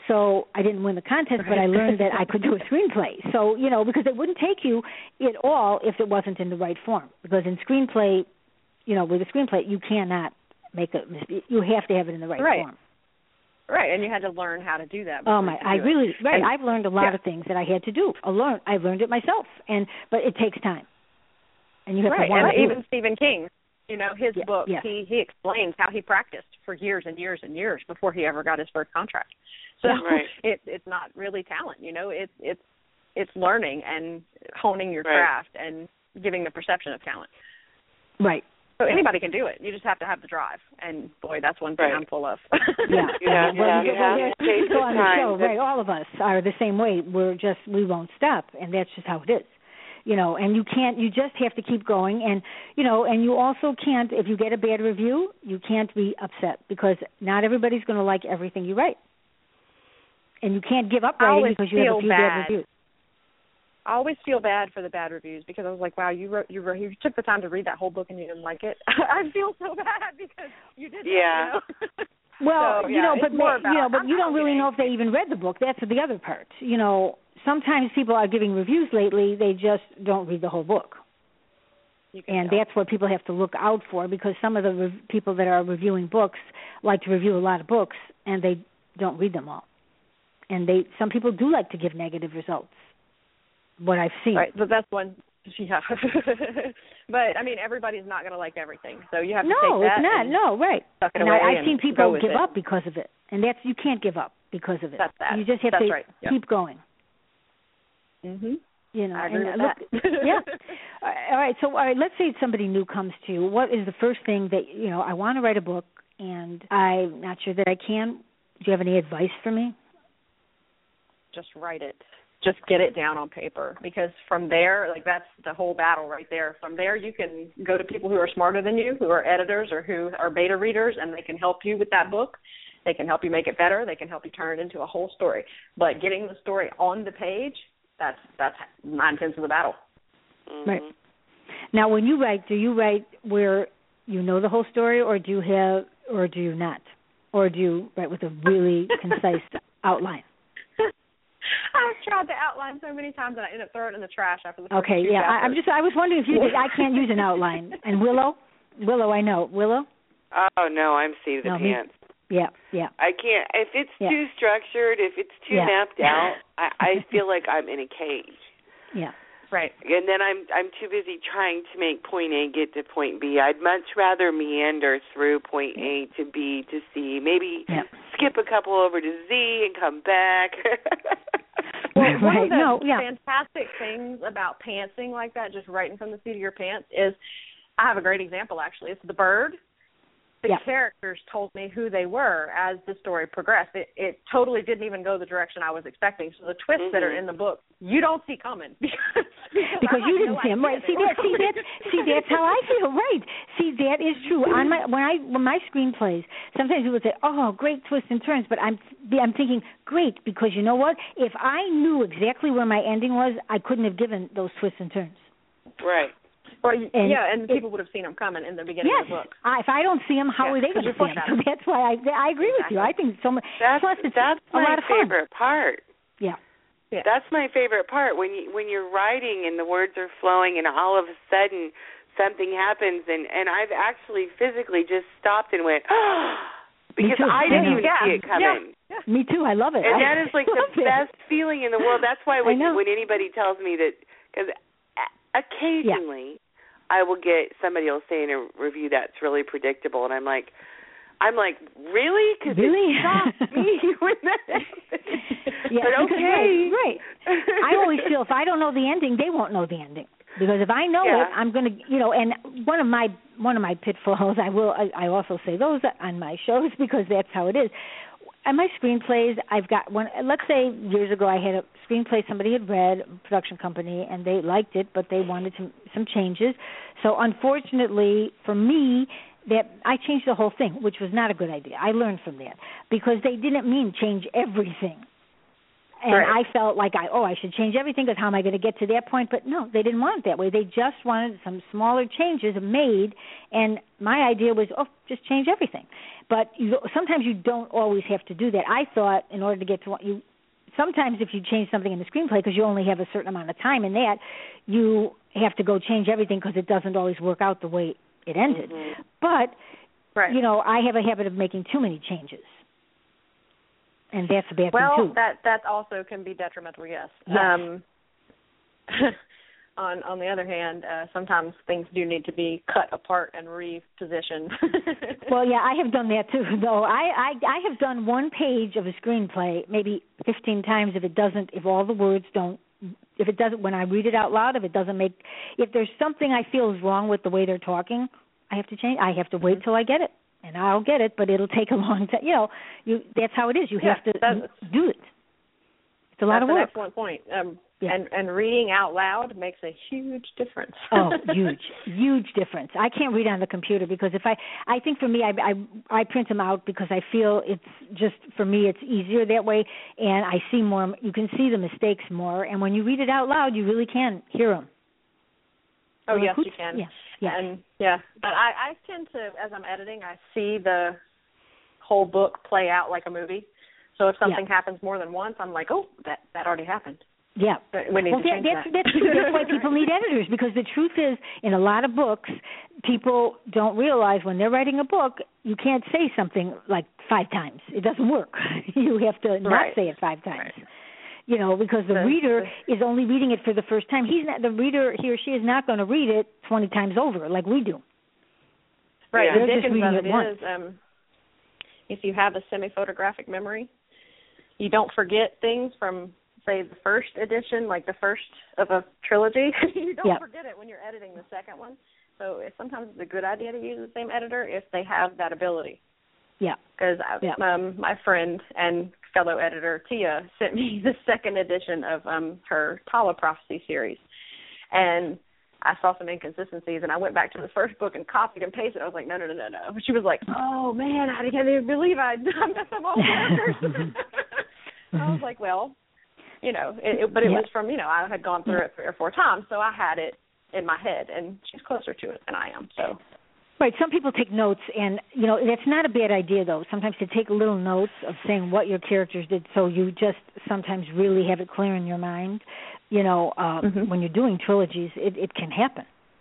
S2: So I didn't win the contest, but I learned that I could do a screenplay. So, you know, because it wouldn't take you at all if it wasn't in the right form. Because in screenplay, you know, with a screenplay, you cannot make a mistake. You have to have it in the right,
S3: right.
S2: form.
S3: Right, and you had to learn how to do that.
S2: Oh my! I really
S3: it.
S2: right.
S3: And,
S2: I've learned a lot
S3: yeah.
S2: of things that I had to do. I learned. I learned it myself, and but it takes time, and you have
S3: right.
S2: to want
S3: and
S2: to
S3: even
S2: do it.
S3: Stephen King, you know, his
S2: yeah.
S3: book,
S2: yes.
S3: he he explains how he practiced for years and years and years before he ever got his first contract. So
S4: right.
S3: it, it's not really talent, you know. It's it's it's learning and honing your
S4: right.
S3: craft and giving the perception of talent.
S2: Right.
S3: So anybody can do it. You just have to have the drive. And, boy, that's one thing
S4: right.
S3: I'm full of.
S2: yeah.
S4: yeah,
S2: well,
S4: yeah,
S2: you
S4: have
S2: well,
S4: to take
S2: so
S4: the
S2: on the
S4: time.
S2: show, right, all of us are the same way. We're just, we won't stop, and that's just how it is. You know, and you can't, you just have to keep going. And, you know, and you also can't, if you get a bad review, you can't be upset because not everybody's going to like everything you write. And you can't give up writing because you have a few bad, bad reviews.
S3: I always feel bad for the bad reviews because I was like, wow, you wrote, you wrote, you took the time to read that whole book and you didn't like it. I feel so bad because you did.
S4: Yeah.
S3: That, you know?
S2: Well,
S3: so,
S2: you
S3: yeah,
S2: know, but
S3: more
S2: you know, but
S3: I'm
S2: you don't really know if they even read the book. That's the other part. You know, sometimes people are giving reviews lately; they just don't read the whole book, and
S3: tell.
S2: that's what people have to look out for because some of the rev- people that are reviewing books like to review a lot of books and they don't read them all, and they some people do like to give negative results. What I've seen.
S3: Right, but that's one. Yeah. But I mean, everybody's not going to like everything, so you have to
S2: no,
S3: take that.
S2: it's not. No, right.
S3: Suck it
S2: and
S3: away
S2: I, I've
S3: and
S2: seen people give
S3: it.
S2: up because of it, and that's you can't give up because of it.
S3: That's that.
S2: You just have
S3: that's
S2: to
S3: right. Yep.
S2: keep going.
S3: Mhm.
S2: You know,
S3: I agree
S2: and
S3: with
S2: look,
S3: that.
S2: yeah. All right. So, all right. Let's say somebody new comes to you. What is the first thing that you know? I want to write a book, and I'm not sure that I can. Do you have any advice for me?
S3: Just write it. Just get it down on paper because from there, like that's the whole battle right there. From there, you can go to people who are smarter than you, who are editors or who are beta readers, and they can help you with that book. They can help you make it better. They can help you turn it into a whole story. But getting the story on the page, that's that's nine-tenths of the battle.
S4: Mm-hmm.
S2: Right. Now, when you write, do you write where you know the whole story, or do you have, or do you not, or do you write with a really concise outline?
S3: I've tried to outline so many times that I end up throwing it in the trash after the first
S2: Okay,
S3: two
S2: yeah. I,
S3: chapters.
S2: I'm just. I was wondering if you did. I can't use an outline. And Willow, Willow, I know Willow.
S4: Oh no, I'm seat of the
S2: no, me,
S4: pants.
S2: Yeah, yeah.
S4: I can't. If it's
S2: yeah.
S4: too structured, if it's too
S2: yeah.
S4: mapped out, I, I feel like I'm in a cage.
S2: Yeah.
S3: Right.
S4: And then I'm I'm too busy trying to make point A get to point B. I'd much rather meander through point A to B to C. Maybe
S2: yeah.
S4: skip a couple over to Z and come back.
S3: Well, one
S2: right.
S3: of the
S2: no, yeah.
S3: fantastic things about pantsing like that, just writing from the seat of your pants, is I have a great example, actually. It's the bird. The
S2: yeah.
S3: characters told me who they were as the story progressed. It, it totally didn't even go the direction I was expecting. So the twists
S4: mm-hmm.
S3: that are in the book, you don't see coming. because
S2: because you didn't
S3: no
S2: see them, right? See that? See that? See that's how I feel, right? See that is true. On my when I when my screenplays, sometimes people say, "Oh, great twists and turns," but I'm I'm thinking, great, because you know what? If I knew exactly where my ending was, I couldn't have given those twists and turns.
S4: Right.
S3: Or,
S2: and
S3: yeah, and
S2: it,
S3: people would have seen them coming in the beginning
S2: yes,
S3: of the book.
S2: I, if I don't see them, how
S3: yeah,
S2: are they going to see them? So that's why I I agree
S3: exactly.
S2: with you. I think so much.
S4: That's
S2: plus it's
S4: that's
S2: a
S4: my
S2: lot of fun.
S4: favorite part.
S2: Yeah.
S3: yeah.
S4: That's my favorite part when you when you're writing and the words are flowing and all of a sudden something happens and and I've actually physically just stopped and went, oh, because I didn't even
S3: yeah.
S4: see it coming.
S3: Yeah. Yeah.
S2: Me too. I love it.
S4: And
S2: I
S4: that is like the
S2: it.
S4: best feeling in the world. That's why when
S2: I know.
S4: when anybody tells me that, because occasionally yeah. I will get somebody will say in a review that's really predictable, and I'm like, I'm like, really? Because
S2: really?
S4: it shocked me when that happened.
S2: Yeah,
S4: but okay,
S2: right, right. I always feel if I don't know the ending, they won't know the ending. Because if I know
S4: yeah.
S2: it, I'm going to, you know, and one of my one of my pitfalls, I will, I, I also say those on my shows because that's how it is. And my screenplays, I've got one. Let's say years ago, I had a screenplay somebody had read, a production company, and they liked it, but they wanted some some changes. So unfortunately for me, that I changed the whole thing, which was not a good idea. I learned from that because they didn't mean change everything. And
S3: right.
S2: I felt like, I oh, I should change everything because how am I going to get to that point? But no, they didn't want it that way. They just wanted some smaller changes made, and my idea was, oh, just change everything. But you, sometimes you don't always have to do that. I thought in order to get to what you, sometimes if you change something in the screenplay, because you only have a certain amount of time in that, you have to go change everything because it doesn't always work out the way it ended.
S4: Mm-hmm.
S2: But,
S3: right.
S2: you know, I have a habit of making too many changes. And that's a bad
S3: well,
S2: thing, too.
S3: Well, that that also can be detrimental, yes.
S2: yes.
S3: Um, on on the other hand, uh, sometimes things do need to be cut apart and repositioned.
S2: Well, yeah, I have done that, too, though. I, I, I have done one page of a screenplay maybe fifteen times if it doesn't, if all the words don't, if it doesn't, when I read it out loud, if it doesn't make, if there's something I feel is wrong with the way they're talking, I have to change. I have to wait till I get it. And I'll get it, but it'll take a long time. You know, you that's how it is. You
S3: yeah,
S2: have to do it. It's a lot of work.
S3: That's an excellent point. Um, yeah. And and reading out loud makes a huge difference.
S2: Oh, huge, huge difference. I can't read on the computer because if I, I think for me, I, I I print them out because I feel it's just for me it's easier that way, and I see more. You can see the mistakes more, and when you read it out loud, you really can hear them.
S3: Oh,
S2: like,
S3: yes, you can.
S2: Yeah. Yes.
S3: And yeah, but I, I tend to, as I'm editing, I see the whole book play out like a movie. So if something yeah. happens more than once, I'm like, oh, that that already happened.
S2: Yeah.
S3: We need
S2: well,
S3: to change
S2: that's,
S3: that.
S2: That's true. That's why people need editors, because the truth is, in a lot of books, people don't realize when they're writing a book, you can't say something like five times. It doesn't work. You have to not
S3: right.
S2: say it five times.
S3: Right.
S2: You know, because the, the reader the, is only reading it for the first time. He's not the reader. He or she is not going to read it twenty times over like we do.
S3: Right.
S2: Yeah.
S3: The
S2: They're just
S3: difference
S2: reading
S3: of it,
S2: it once.
S3: is, um, if you have a semi-photographic memory, you don't forget things from, say, the first edition, like the first of a trilogy. You don't
S2: yep.
S3: forget it when you're editing the second one. So it, sometimes it's a good idea to use the same editor if they have that ability.
S2: Yeah.
S3: Because
S2: yeah.
S3: um, my friend and fellow editor, Tia, sent me the second edition of um, her Tala Prophecy series. And I saw some inconsistencies, and I went back to the first book and copied and pasted. I was like, no, no, no, no, no. She was like, oh, man, I can't even believe I, I messed up all the characters. I was like, well, you know, it, it, but it
S2: yeah.
S3: was from, you know, I had gone through it three or four times, so I had it in my head, and she's closer to it than I am, so.
S2: Right. Some people take notes, and, you know, that's not a bad idea, though, sometimes to take little notes of saying what your characters did so you just sometimes really have it clear in your mind. You know, uh, mm-hmm. when you're doing trilogies, it, it can happen.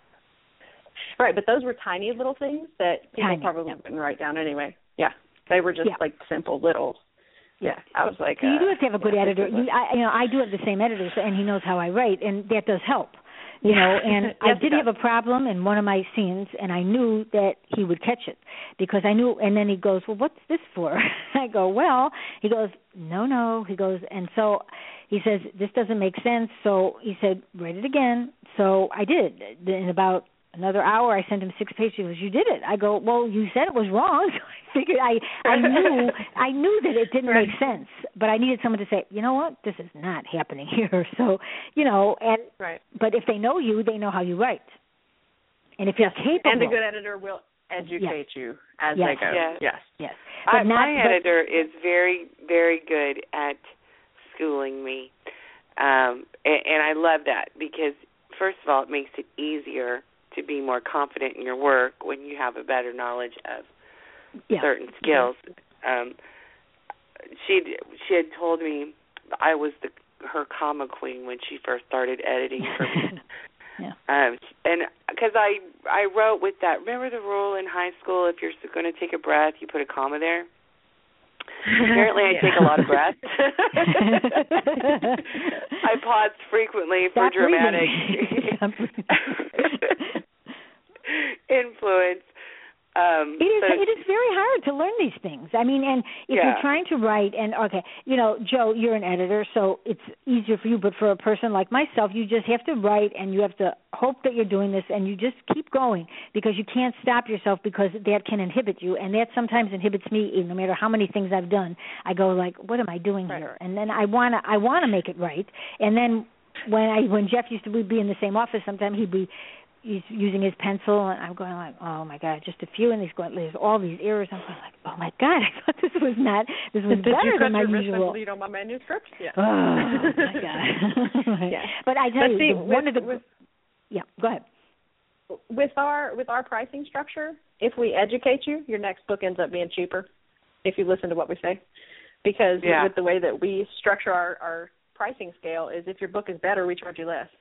S3: Right, but those were tiny little things that people
S2: tiny,
S3: probably
S2: yeah.
S3: wouldn't write down anyway. Yeah, they were just,
S2: yeah.
S3: like, simple little. Yeah, I was like.
S2: So you
S3: uh,
S2: do have to have a good
S3: yeah,
S2: editor. You, I, you know, I do have the same editor, so, and he knows how I write, and that does help. You know, and
S3: yes,
S2: I did have a problem in one of my scenes, and I knew that he would catch it because I knew. And then he goes, "Well, what's this for?" I go, "Well," he goes, "No, no." He goes, and so he says, "This doesn't make sense." So he said, "Write it again." So I did. In about another hour, I sent him six pages. He goes, "You did it." I go, "Well, you said it was wrong." So I figured I, I knew I knew that it didn't
S3: right.
S2: make sense, but I needed someone to say, "You know what? This is not happening here." So, you know, and
S3: right.
S2: but if they know you, they know how you write. And if
S3: yes.
S2: you're capable,
S3: and a good editor will educate
S2: yes.
S3: you as
S2: yes.
S3: they go.
S4: Yes,
S3: yes,
S2: yes.
S4: I,
S2: not,
S4: my
S2: but,
S4: editor is very, very good at schooling me, um, and, and I love that because first of all, it makes it easier to be more confident in your work when you have a better knowledge of
S2: yeah.
S4: certain skills. Um, she she had told me I was the her comma queen when she first started editing for me.
S2: yeah.
S4: Um, and because I I wrote with that. Remember the rule in high school? If you're going to take a breath, you put a comma there. Apparently, I
S3: yeah.
S4: take a lot of breaths. I pause frequently for
S2: Stop
S4: dramatic influence. Um,
S2: it is.
S4: so,
S2: it is very hard to learn these things. I mean, and if
S4: yeah.
S2: you're trying to write, and okay, you know, Joe, you're an editor, so it's easier for you. But for a person like myself, you just have to write, and you have to hope that you're doing this, and you just keep going because you can't stop yourself because that can inhibit you, and that sometimes inhibits me. No matter how many things I've done, I go like, "What am I doing
S3: right.
S2: here?" And then I wanna, I wanna make it right, and then when I when Jeff used to be in the same office, sometimes he'd be. he's using his pencil, and I'm going like, oh my God, just a few, and he's going, there's all these errors. I'm going like, oh my God, I thought this was not, this was
S3: Did
S2: better
S3: you
S2: than my
S3: your
S2: usual.
S3: Lead on my manuscript? Yeah.
S2: Oh my God.
S3: Yeah.
S2: But I tell
S3: but
S2: you,
S3: see,
S2: the,
S3: with,
S2: one of the,
S3: with,
S2: yeah, go ahead.
S3: With our with our pricing structure, if we educate you, your next book ends up being cheaper if you listen to what we say. Because
S4: yeah.
S3: with the way that we structure our, our pricing scale is if your book is better, we charge you less.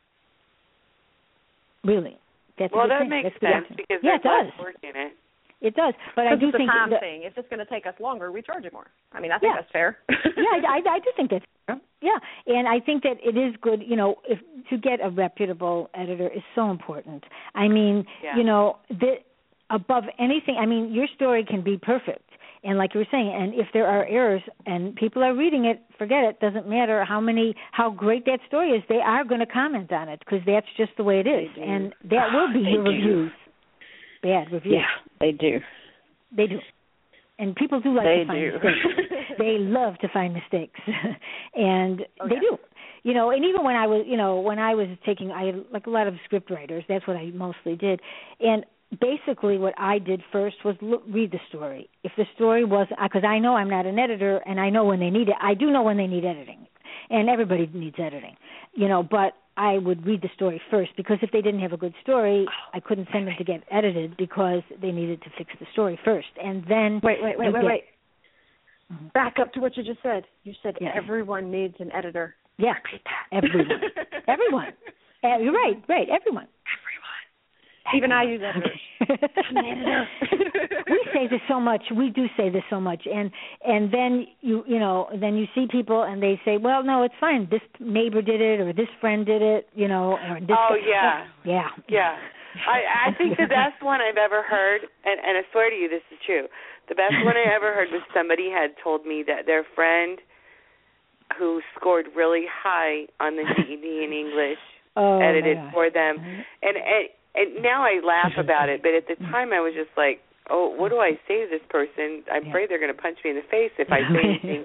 S2: Really? That's
S4: well,
S2: a good
S4: that
S2: thing.
S4: makes
S2: That's
S4: sense because
S2: yeah,
S4: there's
S2: it
S4: less work in it.
S2: It does, but I do
S3: it's
S2: think
S3: a time
S2: that,
S3: thing. If it's going to take us longer, we charge you more. I mean, I think
S2: yeah.
S3: that's fair.
S2: yeah, I, I, I do think that's fair. Yeah, and I think that it is good. You know, if to get a reputable editor is so important. I mean,
S4: yeah.
S2: you know, the, above anything. I mean, your story can be perfect, and like you were saying, and if there are errors and people are reading it, forget it. Doesn't matter how many, how great that story is. They are going to comment on it because that's just the way it is, and that will be your
S3: do.
S2: reviews. Bad reviews.
S3: Yeah, they do.
S2: They do. And people do like
S3: they
S2: to find
S3: do.
S2: mistakes. They love to find mistakes. and
S3: oh,
S2: they
S3: yeah.
S2: do. You know, and even when I was, you know, when I was taking, I had like a lot of script writers, that's what I mostly did. And basically what I did first was look, read the story. If the story was, because I know I'm not an editor and I know when they need it. I do know when they need editing. And everybody needs editing, you know, but I would read the story first because if they didn't have a good story, I couldn't send them to get edited because they needed to fix the story first. And then
S3: wait, wait, wait, wait,
S2: get,
S3: wait.
S2: Mm-hmm.
S3: Back up to what you just said. You said
S2: yes.
S3: everyone needs an editor.
S2: Yeah, everyone, everyone. Uh, you're right, right, everyone.
S3: Even I use editors. I'm an editor.
S2: We say this so much. We do say this so much, and and then you you know then you see people and they say, well, no, it's fine. This neighbor did it, or this friend did it, you know, or this.
S4: Oh
S2: guy.
S4: yeah,
S2: yeah,
S4: yeah. I I think the best one I've ever heard, and and I swear to you, this is true. The best one I ever heard was somebody had told me that their friend, who scored really high on the G E D in English,
S2: oh,
S4: edited for them, and. and And now I laugh about it, but at the time I was just like, oh, what do I say to this person? I'm afraid they're going to punch me in the face if I say anything.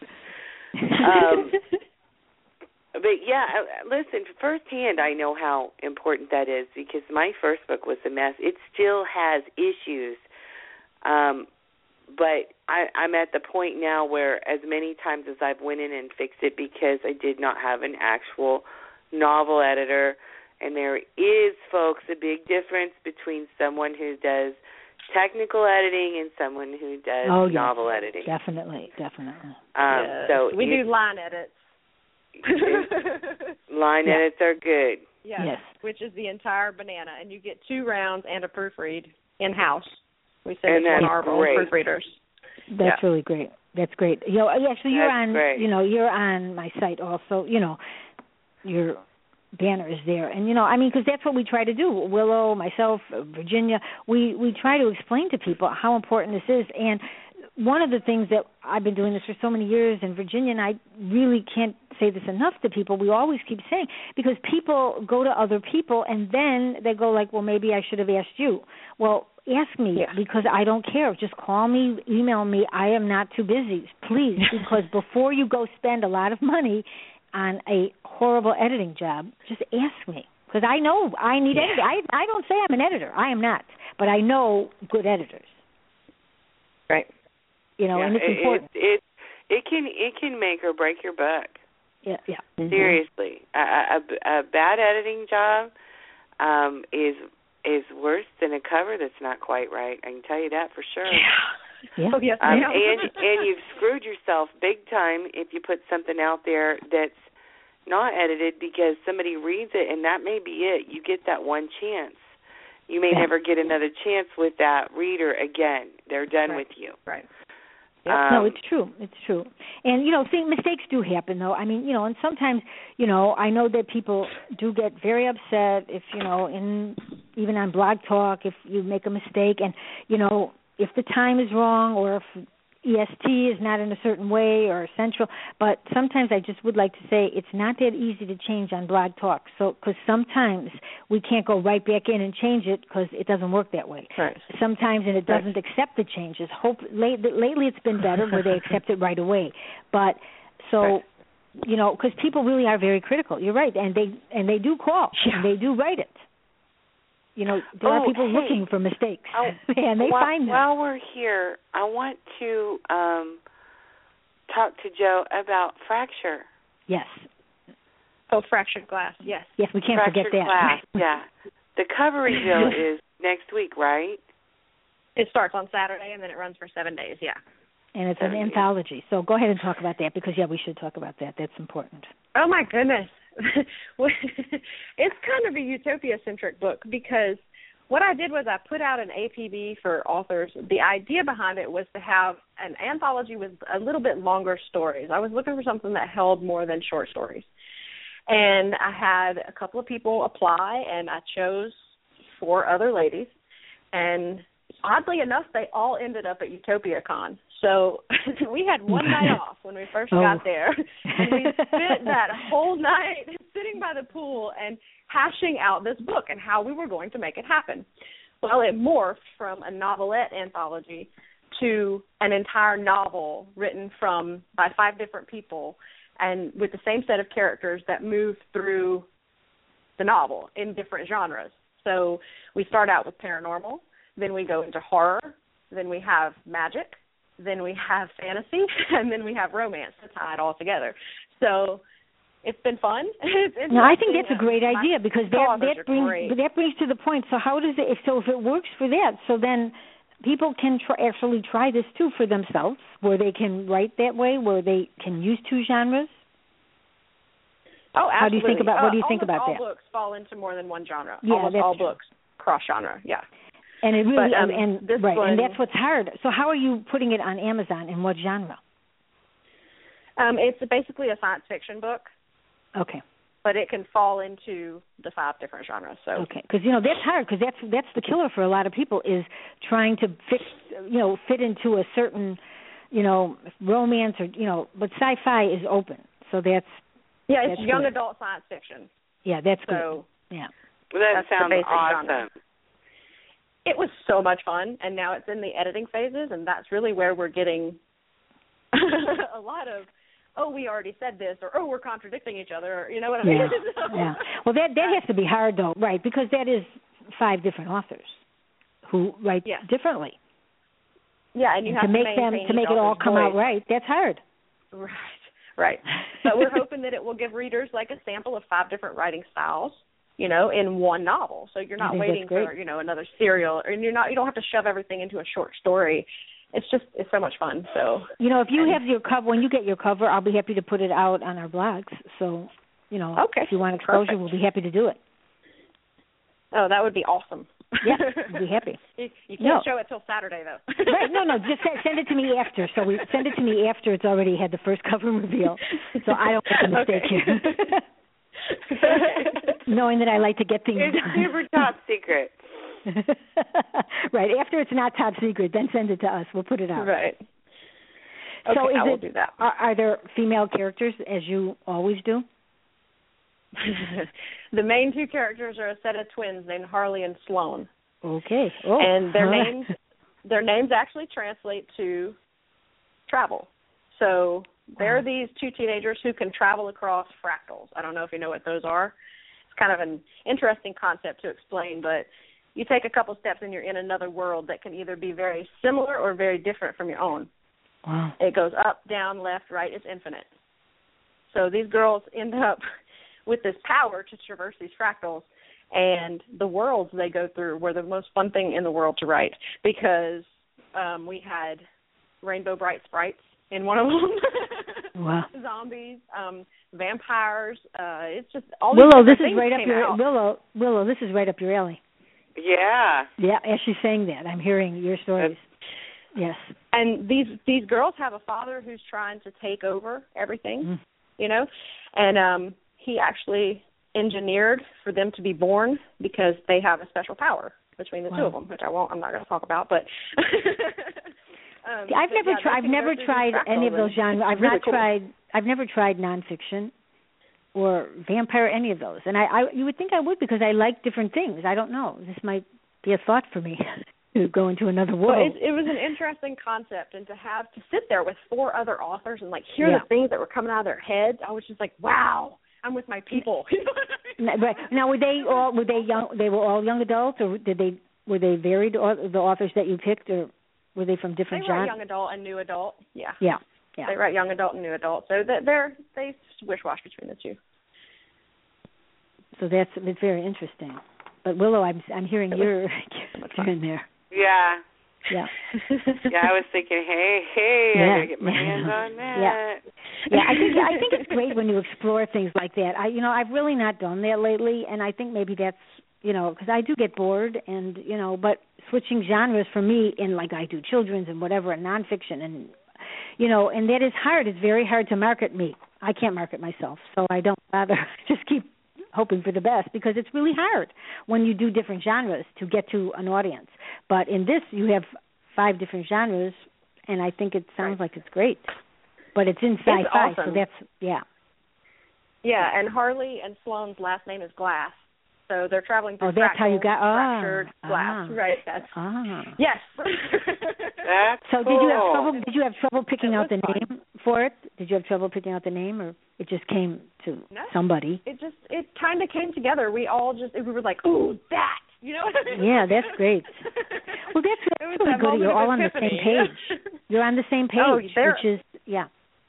S4: um, but, yeah, listen, firsthand I know how important that is because my first book was a mess. It still has issues, um, but I, I'm at the point now where as many times as I've went in and fixed it because I did not have an actual novel editor. And there is, folks, a big difference between someone who does technical editing and someone who does
S2: oh, yes.
S4: novel editing.
S2: Definitely, definitely.
S4: Um,
S3: yes.
S4: So
S3: we
S4: you,
S3: do line edits.
S4: line
S2: yeah.
S4: edits are good.
S3: Yes,
S2: yes,
S3: which is the entire banana, and you get two rounds and a proofread in house. We send
S4: and
S3: it to one of
S4: that's
S3: our own
S4: great.
S3: proofreaders.
S2: That's
S3: yeah.
S2: really great. That's great. You know, yeah, so you're
S4: that's
S2: on.
S4: Great.
S2: You know, you're on my site also. You know, you're. Banner is there, and you know, I mean, because that's what we try to do. Willow, myself, Virginia, we we try to explain to people how important this is. And one of the things that I've been doing this for so many years, and Virginia and I really can't say this enough to people. We always keep saying because people go to other people, and then they go like, well, maybe I should have asked you. Well, ask me
S3: yeah.
S2: because I don't care. Just call me, email me. I am not too busy, please, because before you go spend a lot of money on a horrible editing job, just ask me because I know I need
S3: yeah.
S2: editing. I I don't say I'm an editor. I am not, but I know good editors.
S3: Right.
S2: You know,
S4: yeah,
S2: and it's
S4: it,
S2: important.
S4: It, it it can it can make or break your book.
S2: Yeah, yeah. Mm-hmm.
S4: Seriously, a, a, a bad editing job um, is is worse than a cover that's not quite right. I can tell you that for sure.
S3: Yeah.
S2: Yeah.
S3: Oh, yes,
S4: um,
S3: ma'am.
S4: and and you've screwed yourself big time if you put something out there that's not edited because somebody reads it and that may be it. You get that one chance. You may
S2: yeah.
S4: never get another chance with that reader again. They're done
S3: right.
S4: with you.
S3: Right.
S2: Yep.
S4: Um,
S2: no, it's true. It's true. And, you know, see, mistakes do happen, though. I mean, you know, and sometimes, you know, I know that people do get very upset if, you know, in even on Blog Talk, if you make a mistake and, you know, if the time is wrong or if E S T is not in a certain way or central. But sometimes I just would like to say it's not that easy to change on Blog Talk. So, because sometimes we can't go right back in and change it because it doesn't work that way.
S3: Right.
S2: Sometimes and it doesn't right. accept the changes. Hope late, lately it's been better where they accept it right away. But so. Right. You know, because people really are very critical. You're right, and they and they do call,
S3: yeah.
S2: and they do write it. you know, there
S4: oh,
S2: are people
S4: hey.
S2: looking for mistakes,
S4: oh,
S2: and they
S4: while,
S2: find them.
S4: While we're here, I want to um, talk to Jo about Fracture.
S2: Yes.
S3: Oh, Fractured Glass, yes.
S2: Yes, we can't
S4: Fractured
S2: forget that.
S4: Glass, yeah. The cover reveal is next week, right?
S3: It starts on Saturday, and then it runs for seven days, yeah.
S2: And it's an anthology. So go ahead and talk about that because, yeah, we should talk about that. That's important.
S3: Oh, my goodness. It's kind of a utopia-centric book because what I did was I put out an A P B for authors. The idea behind it was to have an anthology with a little bit longer stories. I was looking for something that held more than short stories. And I had a couple of people apply, and I chose four other ladies. And oddly enough, they all ended up at UtopiaCon. So we had one night off when we first
S2: oh.
S3: got there. And we spent that whole night sitting by the pool and hashing out this book and how we were going to make it happen. Well, it morphed from a novelette anthology to an entire novel written from by five different people and with the same set of characters that move through the novel in different genres. So we start out with paranormal, then we go into horror, then we have magic, then we have fantasy, and then we have romance to tie it all together. So it's been fun. It's
S2: no, I think that's a great idea because that, that brings
S3: great.
S2: that brings to the point. So how does it? So if it works for that, so then people can try, actually try this too for themselves, where they can write that way, where they can use two genres.
S3: Oh, absolutely.
S2: How do you think about? What do you
S3: uh,
S2: think about
S3: all
S2: that?
S3: All books fall into more than one genre.
S2: Yeah,
S3: almost
S2: that's
S3: all
S2: true.
S3: books cross genre. Yeah.
S2: And it really,
S3: but, um,
S2: and, and
S3: this
S2: right,
S3: one,
S2: and that's what's hard. So how are you putting it on Amazon? In what genre?
S3: Um, it's basically a science fiction book.
S2: Okay.
S3: But it can fall into the five different genres. So
S2: okay, because you know that's hard because that's that's the killer for a lot of people is trying to fit you know fit into a certain you know romance or you know but sci-fi is open, so that's
S3: yeah, it's
S2: that's
S3: young
S2: good.
S3: adult science fiction.
S2: Yeah, that's
S3: so,
S2: good. Yeah,
S4: well, that
S3: that's
S4: sounds awesome.
S3: Genre. It was so much fun, and now it's in the editing phases, and that's really where we're getting a lot of. Oh, we already said this, or oh, we're contradicting each other, or, you know what I mean?
S2: Yeah, yeah. Well, that that has to be hard, though, right? Because that is five different authors who write
S3: yeah.
S2: differently.
S3: Yeah, and you
S2: and
S3: have
S2: to make
S3: to
S2: them to make it all come
S3: voice.
S2: out right. That's hard.
S3: Right, right. But we're hoping that it will give readers like a sample of five different writing styles, you know, in one novel. So you're not waiting for you know another serial, and you're not you don't have to shove everything into a short story. It's just, it's so much fun. So
S2: you know, if you and, have your cover, when you get your cover, I'll be happy to put it out on our blogs. So, you know,
S3: okay,
S2: if you want exposure,
S3: perfect.
S2: we'll be happy to do it.
S3: Oh, that would be awesome.
S2: Yeah, we'll be happy.
S3: You, you can't
S2: no.
S3: show it till Saturday, though.
S2: Right, no, no, just send it to me after. So we send it to me after it's already had the first cover reveal. So I don't make a mistake
S3: okay.
S2: here. Knowing that I like to get things
S4: it's
S2: done.
S4: It's super top secret.
S2: Right. After it's not top secret, then send it to us. We'll put it out.
S3: Right.
S2: Okay,
S3: so is
S2: I will
S3: it, do that.
S2: Are, are there female characters, as you always do?
S3: The main two characters are a set of twins named Harley and Sloan.
S2: Okay. Oh.
S3: And their names, their names actually translate to travel. So they're these two teenagers who can travel across fractals. I don't know if you know what those are. It's kind of an interesting concept to explain, but you take a couple steps and you're in another world that can either be very similar or very different from your own.
S2: Wow.
S3: It goes up, down, left, right. It's infinite. So these girls end up with this power to traverse these fractals, and the worlds they go through were the most fun thing in the world to write because um, we had rainbow bright sprites in one of them.
S2: Wow.
S3: Zombies, um, vampires. Uh, it's just all
S2: Willow.
S3: these
S2: This is right up your
S3: out.
S2: Willow. Willow. This is right up your alley.
S4: Yeah.
S2: Yeah. As she's saying that, I'm hearing your stories. That's... Yes.
S3: And these these girls have a father who's trying to take over everything, mm. you know, and um, he actually engineered for them to be born because they have a special power between the wow. two of them, which I won't. I'm not going to talk about, but. Um,
S2: I've
S3: but
S2: never
S3: yeah,
S2: tried. I've never tried any of those genres. I've
S3: really
S2: not
S3: cool.
S2: tried. I've never tried nonfiction or vampire, any of those. And I, I, you would think I would because I like different things. I don't know. This might be a thought for me to go into another world.
S3: Well, it, it was an interesting concept, and to have to sit there with four other authors and like hear
S2: yeah.
S3: the things that were coming out of their heads, I was just like, wow, I'm with my people. You know what I mean?
S2: Right. Now, were they all were they young? They were all young adults, or did they were they varied? The authors that you picked, or were they from different
S3: genres?
S2: genres?
S3: They write young adult and new adult. Yeah.
S2: Yeah. Yeah.
S3: They write young adult and new adult, so they're they swish wash between the two.
S2: So that's it's very interesting. But Willow, I'm I'm hearing your you're in there.
S4: Yeah.
S2: Yeah.
S4: Yeah, I was thinking, hey, hey,
S2: yeah.
S4: I gotta get my
S2: yeah.
S4: hands on that.
S2: Yeah. Yeah, I think I think it's great when you explore things like that. I you know, I've really not done that lately, and I think maybe that's, you know, because I do get bored, and, you know, but switching genres for me, in like I do children's and whatever, and nonfiction, and, you know, and that is hard. It's very hard to market me. I can't market myself, so I don't bother. Just keep hoping for the best, because it's really hard when you do different genres to get to an audience. But in this, you have five different genres, and I think it sounds right. like it's great. But it's in sci-fi,
S3: it's awesome.
S2: so that's, yeah.
S3: Yeah, and Harley and Sloane's last name is Glass. So they're traveling through
S2: oh, that's how you got, oh,
S3: fractured glass.
S2: Ah,
S3: right, that's,
S2: ah.
S3: yes.
S4: That's
S2: so
S4: cool.
S2: did you have trouble, did you have trouble picking out the
S3: fun.
S2: name for it? Did you have trouble picking out the name, or it just came to
S3: no.
S2: somebody?
S3: It just, it kind of came together. We all just, we were like, ooh, that. You know what I mean?
S2: Yeah, that's great. Well, that's really
S3: that
S2: good. You're all on the
S3: epiphany.
S2: same page. You're on the same page,
S3: oh,
S2: which is, yeah.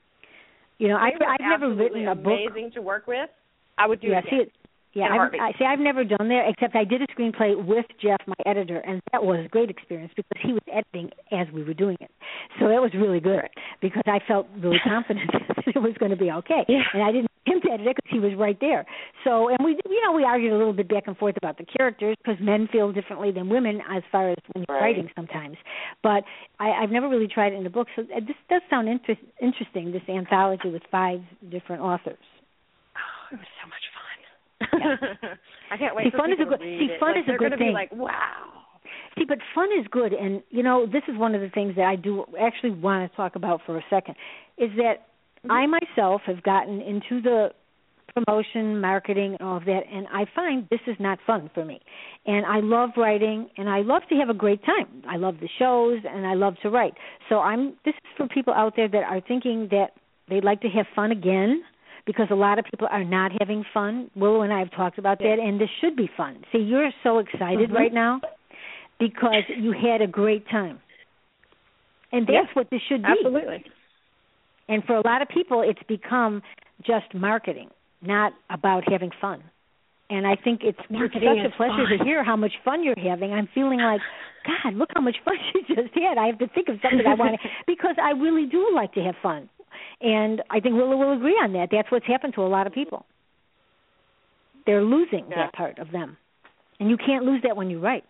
S2: You know, I've, I've never written a book.
S3: Amazing to work with. I would do
S2: yeah,
S3: it again.
S2: See it, yeah, I've, I see. I've never done that, except I did a screenplay with Jeff, my editor, and that was a great experience because he was editing as we were doing it. So that was really good right. because I felt really confident that it was going to be okay,
S3: yeah.
S2: and I didn't him to edit it because he was right there. So, and we, you know, we argued a little bit back and forth about the characters because men feel differently than women as far as when you're
S4: right.
S2: writing sometimes. But I, I've never really tried it in a book, so this does sound inter- interesting. This anthology with five different authors.
S3: Oh, it was so much fun. Yeah. I can't wait
S2: see,
S3: for
S2: fun
S3: people
S2: is a good,
S3: to read
S2: see,
S3: it.
S2: fun
S3: like,
S2: is a good
S3: they're
S2: thing.
S3: Be like, wow.
S2: See, but fun is good, and you know, this is one of the things that I do actually want to talk about for a second. Is that mm-hmm. I myself have gotten into the promotion, marketing, and all of that, and I find this is not fun for me. And I love writing, and I love to have a great time. I love the shows, and I love to write. So I'm. This is for people out there that are thinking that they'd like to have fun again, because a lot of people are not having fun. Willow and I have talked about
S3: yeah.
S2: that, and this should be fun. See, you're so excited
S3: mm-hmm.
S2: right now because you had a great time. And that's
S3: yeah,
S2: what this should be.
S3: Absolutely.
S2: And for a lot of people, it's become just marketing, not about having fun. And I think it's, it's such a pleasure
S3: fun.
S2: to hear how much fun you're having. I'm feeling like, God, look how much fun she just had. I have to think of something I want to, because I really do like to have fun. And I think Willow will agree on that. That's what's happened to a lot of people. They're losing
S4: yeah.
S2: that part of them. And you can't lose that when you write.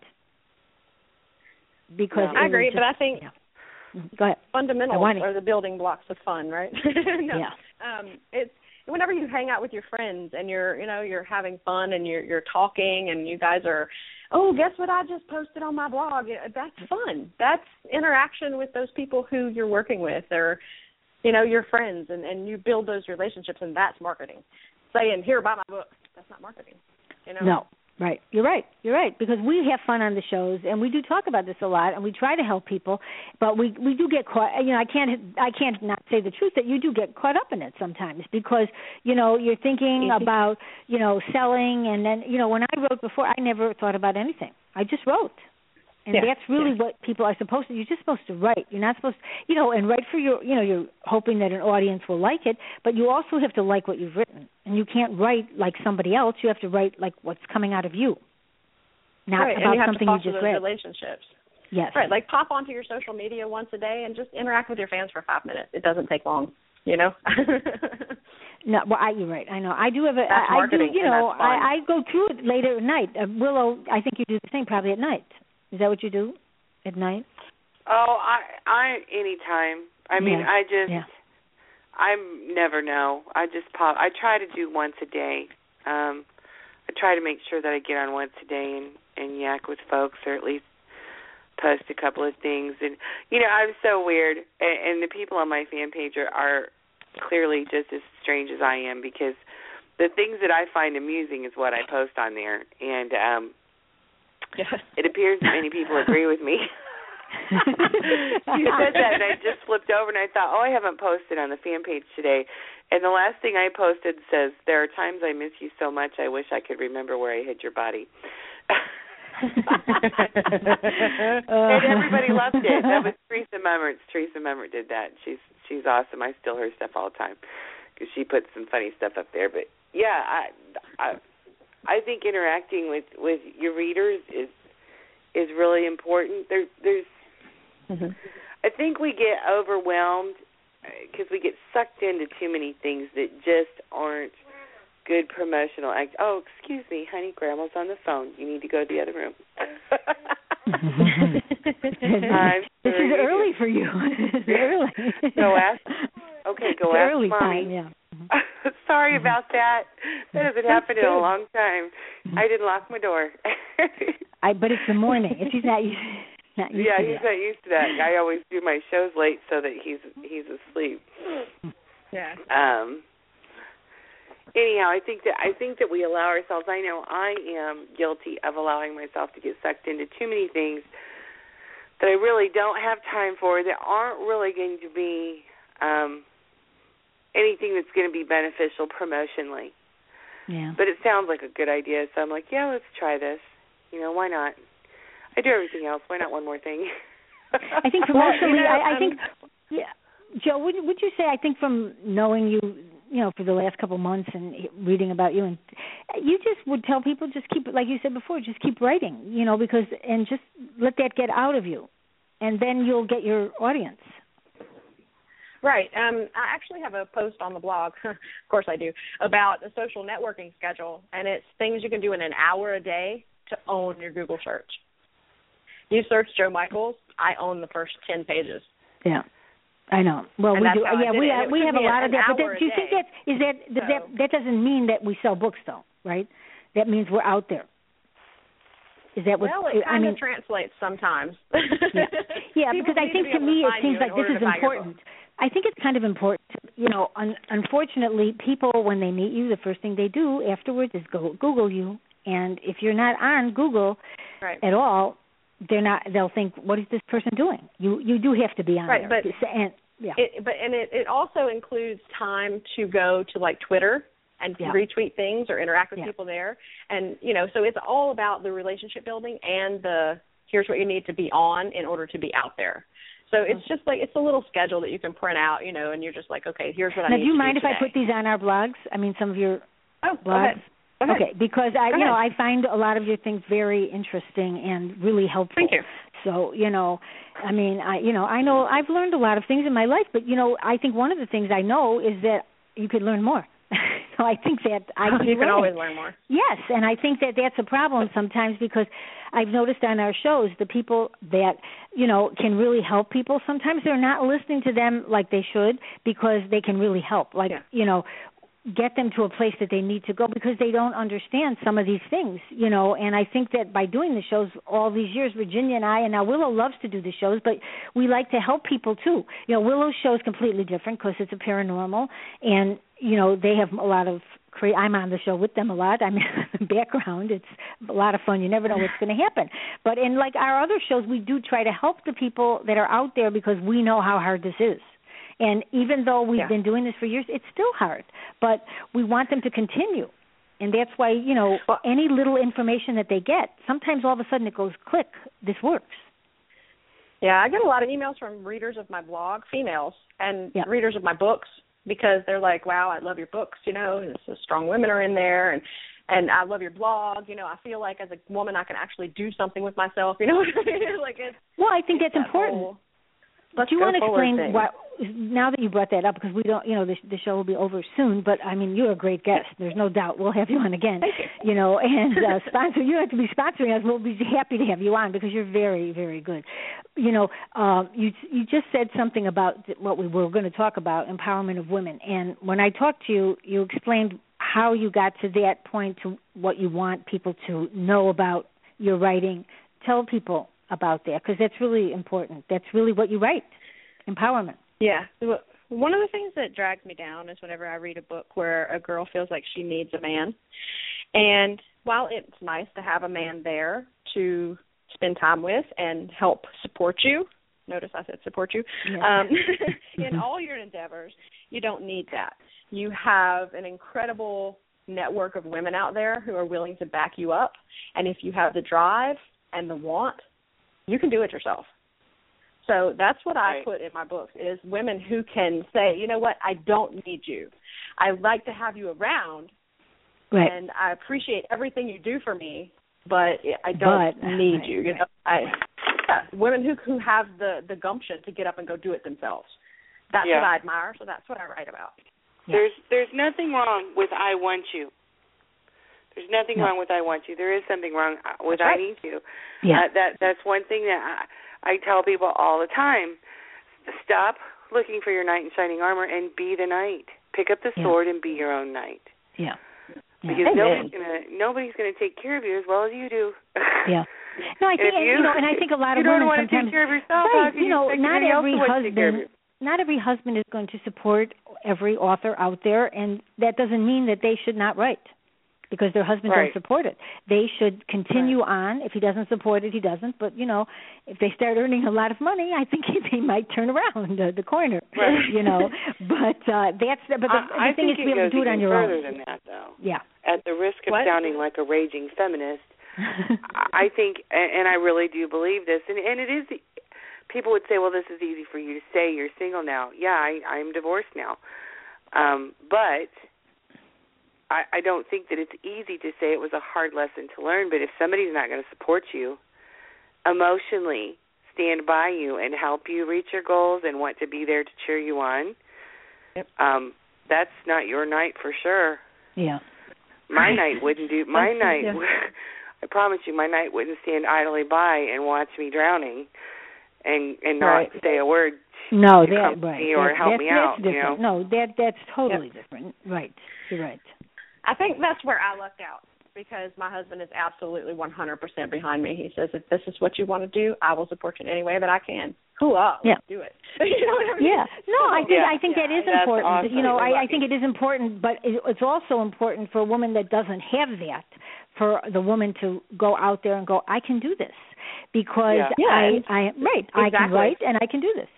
S2: Because
S3: no. I agree,
S2: just,
S3: but I think
S2: yeah. Go ahead.
S3: fundamentals are the building blocks of fun, right? no.
S2: Yeah.
S3: Um, it's whenever you hang out with your friends and you're, you know, you're having fun and you're you're talking and you guys are, oh, guess what I just posted on my blog? That's fun. That's interaction with those people who you're working with, or, you know, your friends, and, and you build those relationships, and that's marketing. Saying, here, buy my book, that's not marketing. You know?
S2: No. Right. You're right. You're right. Because we have fun on the shows, and we do talk about this a lot, and we try to help people, but we we do get caught. You know, I can't I can't not say the truth that you do get caught up in it sometimes, because, you know, you're thinking mm-hmm. about, you know, selling, and then, you know, when I wrote before, I never thought about anything. I just wrote. And
S3: yeah.
S2: that's really
S3: yeah.
S2: what people are supposed to. You're just supposed to write. You're not supposed to, you know, and write for your, you know, you're hoping that an audience will like it, but you also have to like what you've written. And you can't write like somebody else. You have to write like what's coming out of you, not
S3: right.
S2: about
S3: and you have
S2: something
S3: to
S2: you just
S3: those
S2: read.
S3: Relationships.
S2: Yes.
S3: Right. Like pop onto your social media once a day and just interact with your fans for five minutes. It doesn't take long. You know.
S2: No, well, I, you're right. I know. I do have a.
S3: That's
S2: I, I do.
S3: marketing,
S2: You know,
S3: and that's fun.
S2: I, I go through it later at night. Uh, Willow, I think you do the same probably at night. Is that what you do at night?
S4: Oh, I, I anytime. I mean,
S2: yeah.
S4: I just,
S2: yeah.
S4: I never know. I just pop. I try to do once a day. Um, I try to make sure that I get on once a day and, and yak with folks, or at least post a couple of things. And you know, I'm so weird, and, and the people on my fan page are, are clearly just as strange as I am, because the things that I find amusing is what I post on there, and um,
S3: yeah.
S4: it appears that many people agree with me. You said that, and I just flipped over, and I thought, oh, I haven't posted on the fan page today. And the last thing I posted says, there are times I miss you so much, I wish I could remember where I hid your body. And everybody loved it. That was Teresa Memmert. Teresa Memmert did that. She's she's awesome. I steal her stuff all the time because she puts some funny stuff up there. But, yeah, I, I, I think interacting with, with your readers is is really important. There, there's, mm-hmm. I think we get overwhelmed because we get sucked into too many things that just aren't good promotional act. Oh, excuse me, honey, Grandma's on the phone. You need to go to the other room.
S2: This is early for you. It's early.
S4: Go ask. Okay, go
S2: it's
S4: ask
S2: early
S4: Mommy.
S2: Time, yeah.
S4: Sorry about that. That hasn't happened in a long time. I didn't lock my door.
S2: I, but it's the morning. If he's not used, not used
S4: yeah,
S2: to
S4: he's
S2: that.
S4: not used to that. I always do my shows late so that he's he's asleep.
S3: Yeah.
S4: Um. Anyhow, I think that I think that we allow ourselves. I know I am guilty of allowing myself to get sucked into too many things that I really don't have time for, that aren't really going to be um, anything that's going to be beneficial promotionally.
S2: Yeah.
S4: But it sounds like a good idea, so I'm like, yeah, let's try this. You know, why not? I do everything else. Why not one more thing?
S2: I think promotionally, you know, I, I think, yeah, Joe, would would you say? I think from knowing you, you know, for the last couple of months and reading about you, and you just would tell people just keep, like you said before, just keep writing, you know, because and just let that get out of you, and then you'll get your audience.
S3: Right. Um, I actually have a post on the blog, of course I do, about a social networking schedule, and it's things you can do in an hour a day to own your Google search. You search Joe Michaels, I own the first ten pages.
S2: Yeah. I know. Well,
S3: and
S2: we do. Yeah, we
S3: it.
S2: have,
S3: It
S2: we have a lot of that. But that, do you think that is that
S3: so.
S2: that that doesn't mean that we sell books, though, right? That means we're out there. Is that what?
S3: Well, it kind
S2: I mean,
S3: of translates sometimes.
S2: yeah, yeah because I think to me it seems like this is important. I think it's kind of important. You know, un- unfortunately, people when they meet you, the first thing they do afterwards is go Google you, and if you're not on Google
S3: right.
S2: at all, they're not. They'll think, "What is this person doing?" You you do have to be on
S3: right,
S2: there.
S3: But
S2: and, yeah.
S3: It, but and it, it also includes time to go to like Twitter and
S2: yeah.
S3: retweet things or interact with
S2: yeah.
S3: people there, and you know, so it's all about the relationship building and the here's what you need to be on in order to be out there. So it's just like it's a little schedule that you can print out, you know, and you're just like, okay, here's what
S2: now,
S3: I need to do.
S2: Now, do you mind
S3: today.
S2: if I put these on our blogs? I mean, some of your
S3: oh,
S2: blogs.
S3: Go ahead. Go ahead.
S2: Okay, because I,
S3: go
S2: you know,
S3: ahead.
S2: I find a lot of your things very interesting and really helpful.
S3: Thank you.
S2: So, you know, I mean, I, you know, I know I've learned a lot of things in my life, but you know, I think one of the things I know is that you could learn more. So I think that I
S3: oh,
S2: keep
S3: you can
S2: learning.
S3: always learn more.
S2: Yes, and I think that that's a problem sometimes because I've noticed on our shows the people that, you know, can really help people, sometimes they're not listening to them like they should because they can really help. Like,
S3: yeah.
S2: you know, get them to a place that they need to go because they don't understand some of these things, you know, and I think that by doing the shows all these years, Virginia and I, and now Willow loves to do the shows, but we like to help people too. You know, Willow's show is completely different because it's a paranormal, and, you know, they have a lot of, cre- I'm on the show with them a lot. I'm in the background. It's a lot of fun. You never know what's going to happen. But in like our other shows, we do try to help the people that are out there because we know how hard this is. And even though we've
S3: yeah.
S2: been doing this for years, it's still hard. But we want them to continue. And that's why, you know,
S3: well,
S2: any little information that they get, sometimes all of a sudden it goes, click, this works.
S3: Yeah, I get a lot of emails from readers of my blog, females, and
S2: yeah.
S3: readers of my books because they're like, wow, I love your books, you know, and so strong women are in there, and and I love your blog. You know, I feel like as a woman I can actually do something with myself, you know what I mean? Like it's,
S2: well, I think that's
S3: that
S2: important.
S3: Whole,
S2: Let's Do you want to explain what, now that you brought that up, because we don't, you know, the, the show will be over soon, but, I mean, you're a great guest. There's no doubt. We'll have you on again.
S3: Thank you.
S2: You know, and uh, sponsor, you don't have to be sponsoring us. We'll be happy to have you on because you're very, very good. You know, uh, you you just said something about what we were going to talk about, empowerment of women. And when I talked to you, you explained how you got to that point to what you want people to know about your writing. Tell people about that because that's really important. That's really what you write, empowerment.
S3: Yeah. One of the things that drags me down is whenever I read a book where a girl feels like she needs a man. And while it's nice to have a man there to spend time with and help support you. Notice I said support you.
S2: Yeah.
S3: Um, in all your endeavors, you don't need that. You have an incredible network of women out there who are willing to back you up. And if you have the drive and the want, you can do it yourself. So that's what I
S4: right.
S3: put in my books is women who can say, you know what, I don't need you. I like to have you around,
S2: right.
S3: and I appreciate everything you do for me, but I don't
S2: but,
S3: need
S2: right,
S3: you. You
S2: right.
S3: know, I, yeah, women who who have the, the gumption to get up and go do it themselves. That's
S4: yeah.
S3: what I admire, so that's what I write about.
S2: Yeah.
S4: There's there's nothing wrong with I want you. There's nothing
S2: no.
S4: wrong with I want you. There is something wrong with
S3: right.
S4: I need you.
S2: Yeah.
S4: Uh, that that's one thing that I, I tell people all the time. Stop looking for your knight in shining armor and be the knight. Pick up the
S2: yeah.
S4: sword and be your own knight.
S2: Yeah.
S4: Because
S2: yeah.
S4: nobody's gonna nobody's gonna take care of you as well as you do.
S2: Yeah. No, I think
S4: and
S2: you, you know, and I think a lot of
S4: you don't
S2: women
S4: want
S2: sometimes.
S4: to take care of yourself.
S2: Right,
S4: How can
S2: you know,
S4: expect
S2: not
S4: anybody
S2: every
S4: else to take care of you?
S2: husband, not every husband is going to support every author out there, and that doesn't mean that they should not write because their husband
S4: right.
S2: don't support it. They should continue
S3: right.
S2: on. If he doesn't support it, he doesn't. But you know, if they start earning a lot of money, I think they might turn around uh, the corner.
S4: Right.
S2: You know, but uh, that's but the,
S4: I,
S2: the thing
S4: I
S2: is to be able to do it on your
S4: further
S2: own.
S4: than that, though.
S2: Yeah.
S4: At the risk of
S3: what?
S4: sounding like a raging feminist, I think, and I really do believe this, and, and it is, people would say, well, this is easy for you to say, you're single now. Yeah, I, I'm divorced now. Um, but I, I don't think that it's easy to say it was a hard lesson to learn, but if somebody's not going to support you emotionally, stand by you and help you reach your goals and want to be there to cheer you on,
S3: yep.
S4: um, that's not your night for sure.
S2: Yeah.
S4: My night wouldn't do, my
S3: That's,
S4: night,
S3: yeah.
S4: I promise you, my night wouldn't stand idly by and watch me drowning and and not
S3: right.
S4: say a word
S2: No,
S4: to
S2: that
S4: comfort
S2: right.
S4: me or
S2: that,
S4: help
S2: that's,
S4: me
S2: that's
S4: out,
S2: different.
S4: you know.
S2: No, that that's totally
S3: yep.
S2: different. Right. You're right.
S3: I think that's where I lucked out because my husband is absolutely one hundred percent behind me. He says, if this is what you want to do, I will support you in any way that I can. Hooah,
S2: yeah.
S3: let's do it. You know what I mean?
S2: Yeah. No,
S3: so,
S2: I think
S4: yeah.
S2: I think
S3: yeah,
S2: that is
S4: that's
S2: important.
S4: awesome.
S2: You know, I, I
S4: lucky.
S2: think it is important, but it, it's also important for a woman that doesn't have that, for the woman to go out there and go, I can do this because
S4: Yeah.
S2: I,
S3: Yeah.
S2: I right,
S3: Exactly.
S2: I can write and I can do this.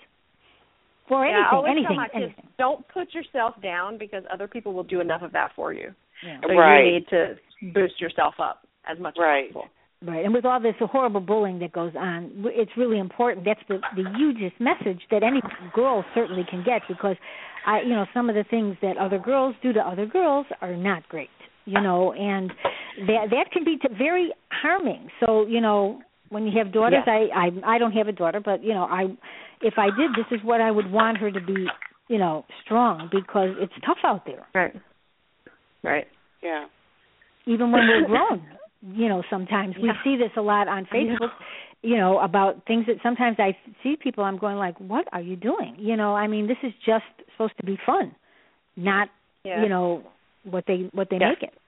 S2: For
S3: yeah, I
S2: anything,
S3: always
S2: anything,
S3: tell my kids,
S2: anything.
S3: don't put yourself down because other people will do enough of that for you.
S2: Yeah.
S3: So
S4: Right.
S3: you need to boost yourself up as much
S4: Right.
S3: as possible.
S2: Right, and with all this horrible bullying that goes on, it's really important. That's the, the hugest message that any girl certainly can get because, I, you know, some of the things that other girls do to other girls are not great, you know, and that that can be t- very harming. So, you know, when you have daughters,
S3: Yes.
S2: I, I I don't have a daughter, but you know, I if I did, this is what I would want her to be, you know, strong because it's tough out there.
S3: Right. Right.
S4: Yeah.
S2: Even when we're grown. You know, sometimes we
S3: yeah.
S2: see this a lot on Facebook, you know, about things that sometimes I see people, I'm going like, what are you doing? You know, I mean, this is just supposed to be fun, not,
S3: yeah.
S2: you know, what they what they
S3: yeah.
S2: make it.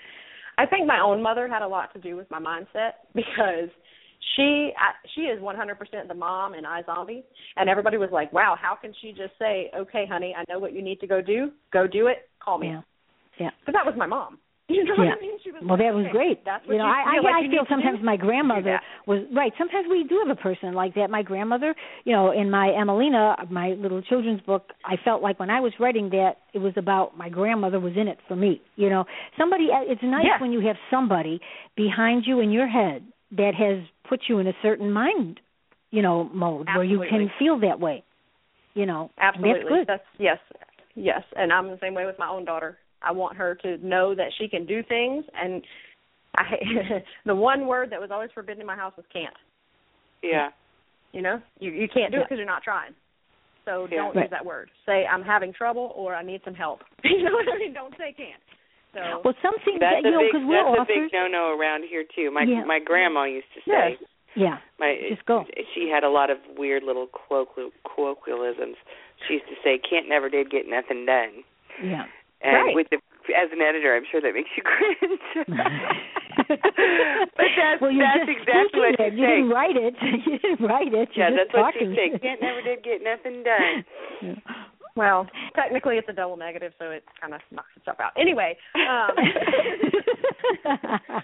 S3: I think my own mother had a lot to do with my mindset because she I, she is one hundred percent the mom in iZombie, and everybody was like, wow, how can she just say, okay, honey, I know what you need to go do. Go do it. Call me.
S2: Yeah. Yeah.
S3: But that was my mom. You know
S2: yeah.
S3: what I mean? She was
S2: well,
S3: like,
S2: that was
S3: okay,
S2: great.
S3: That's what
S2: you know,
S3: you
S2: I,
S3: feel
S2: I,
S3: like
S2: I
S3: you
S2: feel
S3: need to
S2: sometimes
S3: do?
S2: my grandmother was right. Sometimes we do have a person like that. My grandmother, you know, in my Emelina, my little children's book, I felt like when I was writing that, it was about my grandmother was in it for me. You know, somebody. It's nice
S3: yeah.
S2: when you have somebody behind you in your head that has put you in a certain mind, you know, mode
S3: Absolutely.
S2: where you can feel that way. You know,
S3: absolutely.
S2: That's good.
S3: That's yes, yes, and I'm the same way with my own daughter. I want her to know that she can do things, and I the one word that was always forbidden in my house was can't.
S4: Yeah.
S3: You know, you you can't do
S2: yeah.
S3: it because you're not trying. So
S4: yeah.
S3: don't
S2: right.
S3: use that word. Say I'm having trouble or I need some help. You know what I mean? Don't say can't. So
S2: well, some things
S4: that's
S2: that, you
S4: a
S2: know,
S4: big,
S2: because we're
S4: that's
S2: authors.
S4: a big no-no around here too. My
S2: yeah.
S4: my grandma used to say.
S3: Yes.
S2: Yeah.
S4: My,
S2: Just go.
S4: She had a lot of weird little colloquial, colloquialisms. She used to say, "Can't never did get nothing done."
S2: Yeah.
S4: And
S3: right.
S4: with the as an editor, I'm sure that makes you cringe. But that's
S2: well,
S4: that's
S2: just
S4: exactly what
S2: it.
S4: she
S2: You
S4: said.
S2: didn't write it. You didn't write it. You're
S4: Yeah,
S2: just
S4: that's what
S2: talking.
S4: she said. Can't never did get nothing done.
S2: Yeah.
S3: Well, technically it's a double negative, so it kind of knocks itself out. Anyway, um,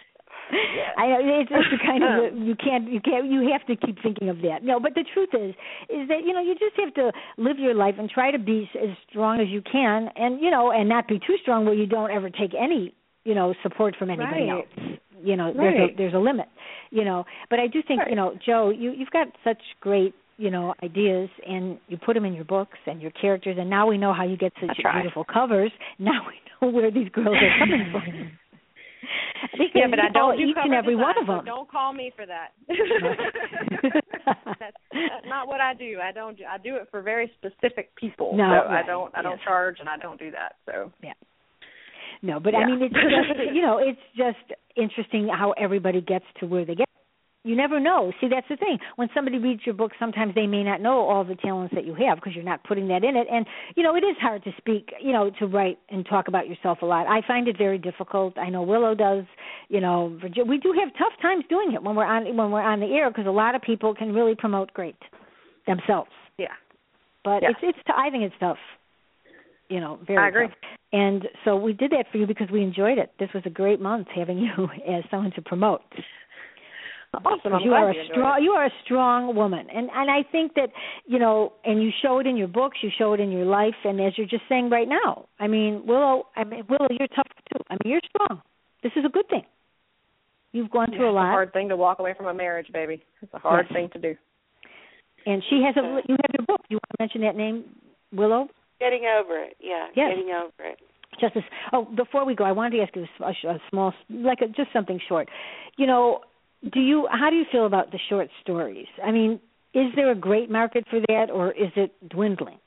S2: I know it's, it's the kind of you can't you can't you have to keep thinking of that. No, but the truth is is that you know you just have to live your life and try to be as strong as you can, and you know, and not be too strong where you don't ever take any you know support from anybody
S3: right.
S2: else. You know,
S3: right.
S2: there's a there's a limit. You know, but I do think
S3: right.
S2: you know, Joe, you you've got such great you know ideas, and you put them in your books and your characters, and now we know how you get such beautiful covers. Now we know where these girls are coming from.
S3: Yeah, but I don't do
S2: each and every
S3: design,
S2: one of them.
S3: So don't call me for that. that's, that's not what I do. I don't. Do, I do it for very specific people.
S2: No,
S3: so
S2: right.
S3: I don't. I don't yes. charge, and I don't do that. So
S2: yeah. No, but
S3: yeah.
S2: I mean, it's just you know, it's just interesting how everybody gets to where they get. You never know. See, that's the thing. When somebody reads your book, sometimes they may not know all the talents that you have because you're not putting that in it. And, you know, it is hard to speak, you know, to write and talk about yourself a lot. I find it very difficult. I know Willow does. You know, Virginia, we do have tough times doing it when we're on when we're on the air because a lot of people can really promote great themselves.
S3: Yeah.
S2: But
S3: yeah.
S2: it's it's. T- I think it's tough. You know, very
S3: I agree.
S2: tough. And so we did that for you because we enjoyed it. This was a great month having you as someone to promote.
S3: Awesome. I'm
S2: you
S3: glad
S2: are
S3: you
S2: a strong. You are a strong woman, and and I think that you know, and you show it in your books, you show it in your life, and as you're just saying right now. I mean, Willow. I mean, Willow, you're tough too. I mean, you're strong. This is a good thing. You've gone through
S3: yeah,
S2: a lot.
S3: It's a hard thing to walk away from a marriage, baby. It's a hard
S2: yes.
S3: thing to do.
S2: And she has a. You have your book. You want to mention that name, Willow?
S4: Getting over it. Yeah.
S2: Yes.
S4: Getting over it.
S2: Just as, oh, before we go, I wanted to ask you a, a small, like a, just something short. You know. Do you? How do you feel about the short stories? I mean, is there a great market for that, or is it dwindling?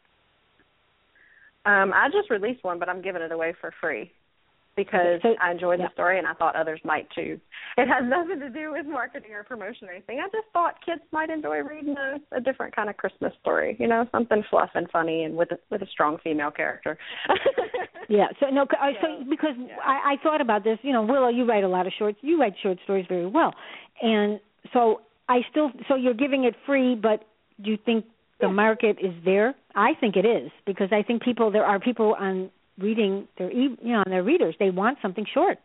S3: Um, I just released one, but I'm giving it away for free because
S2: so,
S3: I enjoyed
S2: yeah.
S3: the story and I thought others might too. It has nothing to do with marketing or promotion or anything. I just thought kids might enjoy reading a, a different kind of Christmas story, you know, something fluff and funny and with a, with a strong female character.
S2: yeah. So no. So, so because
S3: yeah.
S2: I, I thought about this, you know, Willow, you write a lot of shorts. You write short stories very well, and so I still. So you're giving it free, but do you think the market is there? I think it is because I think people there are people on reading their you know on their readers. They want something short.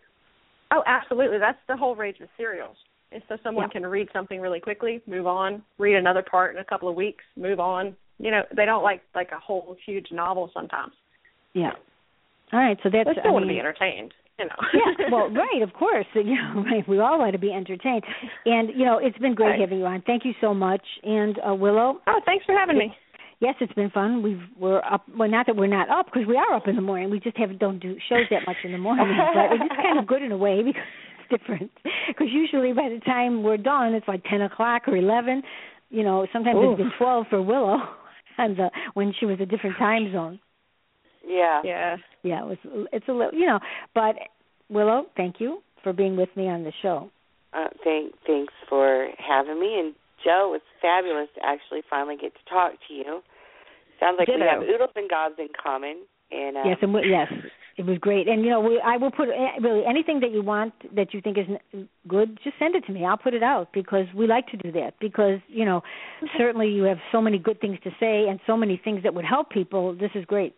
S3: Oh, absolutely. That's the whole rage with serials. It's so someone
S2: yeah.
S3: can read something really quickly, move on, read another part in a couple of weeks, move on. You know, they don't like like a whole huge novel sometimes.
S2: Yeah. All right. So that's.
S3: They still
S2: I
S3: want
S2: mean,
S3: to be entertained. You know.
S2: yeah, well, right, of course. You know, right, we all want to be entertained. And, you know, it's been great
S3: right.
S2: having you on. Thank you so much. And, uh, Willow.
S3: Oh, thanks for having me.
S2: Yes, it's been fun. We've, we're up, well, not that we're not up, because we are up in the morning. We just have, don't do shows that much in the morning. But it's kind of good in a way because it's different. Because usually by the time we're done, it's like ten o'clock or eleven. You know, sometimes Ooh. It's been twelve for Willow and the, when she was a different time zone.
S4: Yeah.
S3: Yeah.
S2: Yeah, it was, it's a little, you know, but Willow, thank you for being with me on the show.
S4: Uh, thank, thanks for having me. And Joe, it's fabulous to actually finally get to talk to you. Sounds like
S3: Ditto.
S4: we have oodles and gobs in common. And um,
S2: yes, and we, yes, it was great. And you know, we, I will put really anything that you want that you think is good. Just send it to me. I'll put it out because we like to do that. Because you know, certainly you have so many good things to say and so many things that would help people. This is great.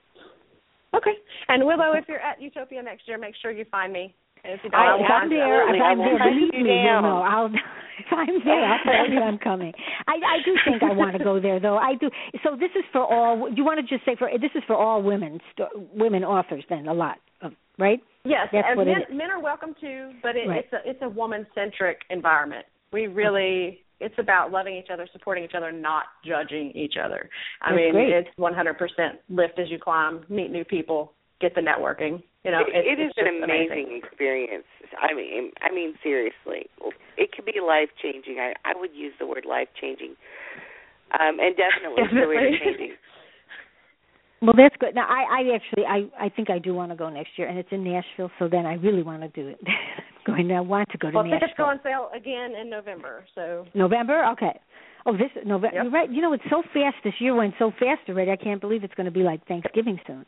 S3: Okay. And Willow, if you're at Utopia next year, make sure you find me. And if you don't,
S2: I,
S3: I
S2: if
S3: will
S2: I'm
S3: find
S2: there,
S3: you.
S2: if I'm there, believe me,
S4: down.
S2: no, I'll. If I'm there, I'll tell you I'm coming. I, I do think I want to go there, though. I do. So this is for all. You want to just say for this is for all women, st- women authors, then a lot, of, right?
S3: Yes,
S2: That's
S3: and
S2: what
S3: men,
S2: it is.
S3: men are welcome too, but it,
S2: Right.
S3: it's a it's a woman-centric environment. We really. It's about loving each other, supporting each other, not judging each other. I
S2: That's
S3: mean,
S2: great.
S3: it's one hundred percent lift as you climb, meet new people, get the networking. You know,
S4: it,
S3: it's,
S4: it is
S3: it's
S4: an amazing, amazing experience. I mean, I mean, seriously, it could be life changing. I, I would use the word life changing, um, and definitely career changing.
S2: Well, that's good. Now, I, I actually, I, I think I do want to go next year, and it's in Nashville. So then I really want to do it. Going, I want to go to
S3: well,
S2: Nashville.
S3: Tickets go on sale again in November. So
S2: November, okay. Oh, this November.
S3: Yep.
S2: You're right. You know, it's so fast. This year went so fast already. I can't believe it's going to be like Thanksgiving soon.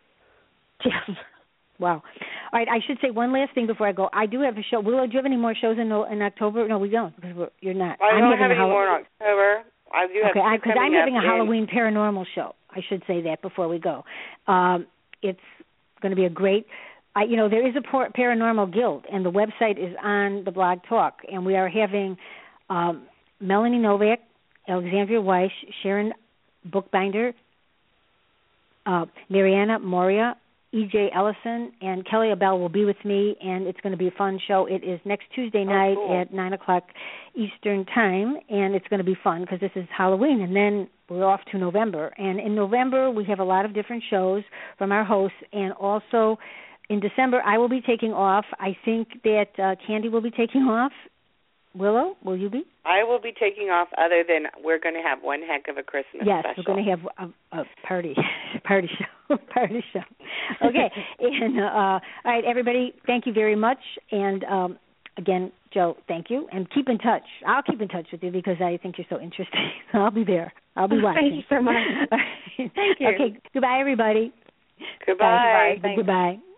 S3: Yes.
S2: Wow. All right, I should say one last thing before I go. I do have a show. Willow, do you have any more shows in in October? No, we don't because we're, you're not.
S4: I
S2: I'm
S4: don't
S2: having
S4: have
S2: a
S4: any
S2: Hall-
S4: more in October. I do have
S2: okay, because I'm having a
S4: in...
S2: Halloween paranormal show. I should say that before we go. Um, it's going to be a great I, you know, there is a por- paranormal guild, and the website is on the Blog Talk, and we are having um, Melanie Novak, Alexandria Weiss, Sharon Bookbinder, uh, Mariana Moria, E J Ellison, and Kelly Abell will be with me, and it's going to be a fun show. It is next Tuesday night
S4: oh, cool.
S2: at nine o'clock Eastern Time, and it's going to be fun because this is Halloween, and then we're off to November. And in November, we have a lot of different shows from our hosts, and also in December, I will be taking off. I think that uh, Candy will be taking off. Willow, will you be?
S4: I will be taking off, other than we're going to have one heck of a Christmas
S2: yes,
S4: special.
S2: Yes, we're going to have a, a party, party show, party show. Okay, and uh, all right, everybody, thank you very much. And um, again, Joe, thank you, and keep in touch. I'll keep in touch with you because I think you're so interesting. So I'll be there. I'll be watching.
S3: Thank you so much. Thank you.
S2: Okay, goodbye, everybody.
S4: Goodbye.
S2: Goodbye. Goodbye.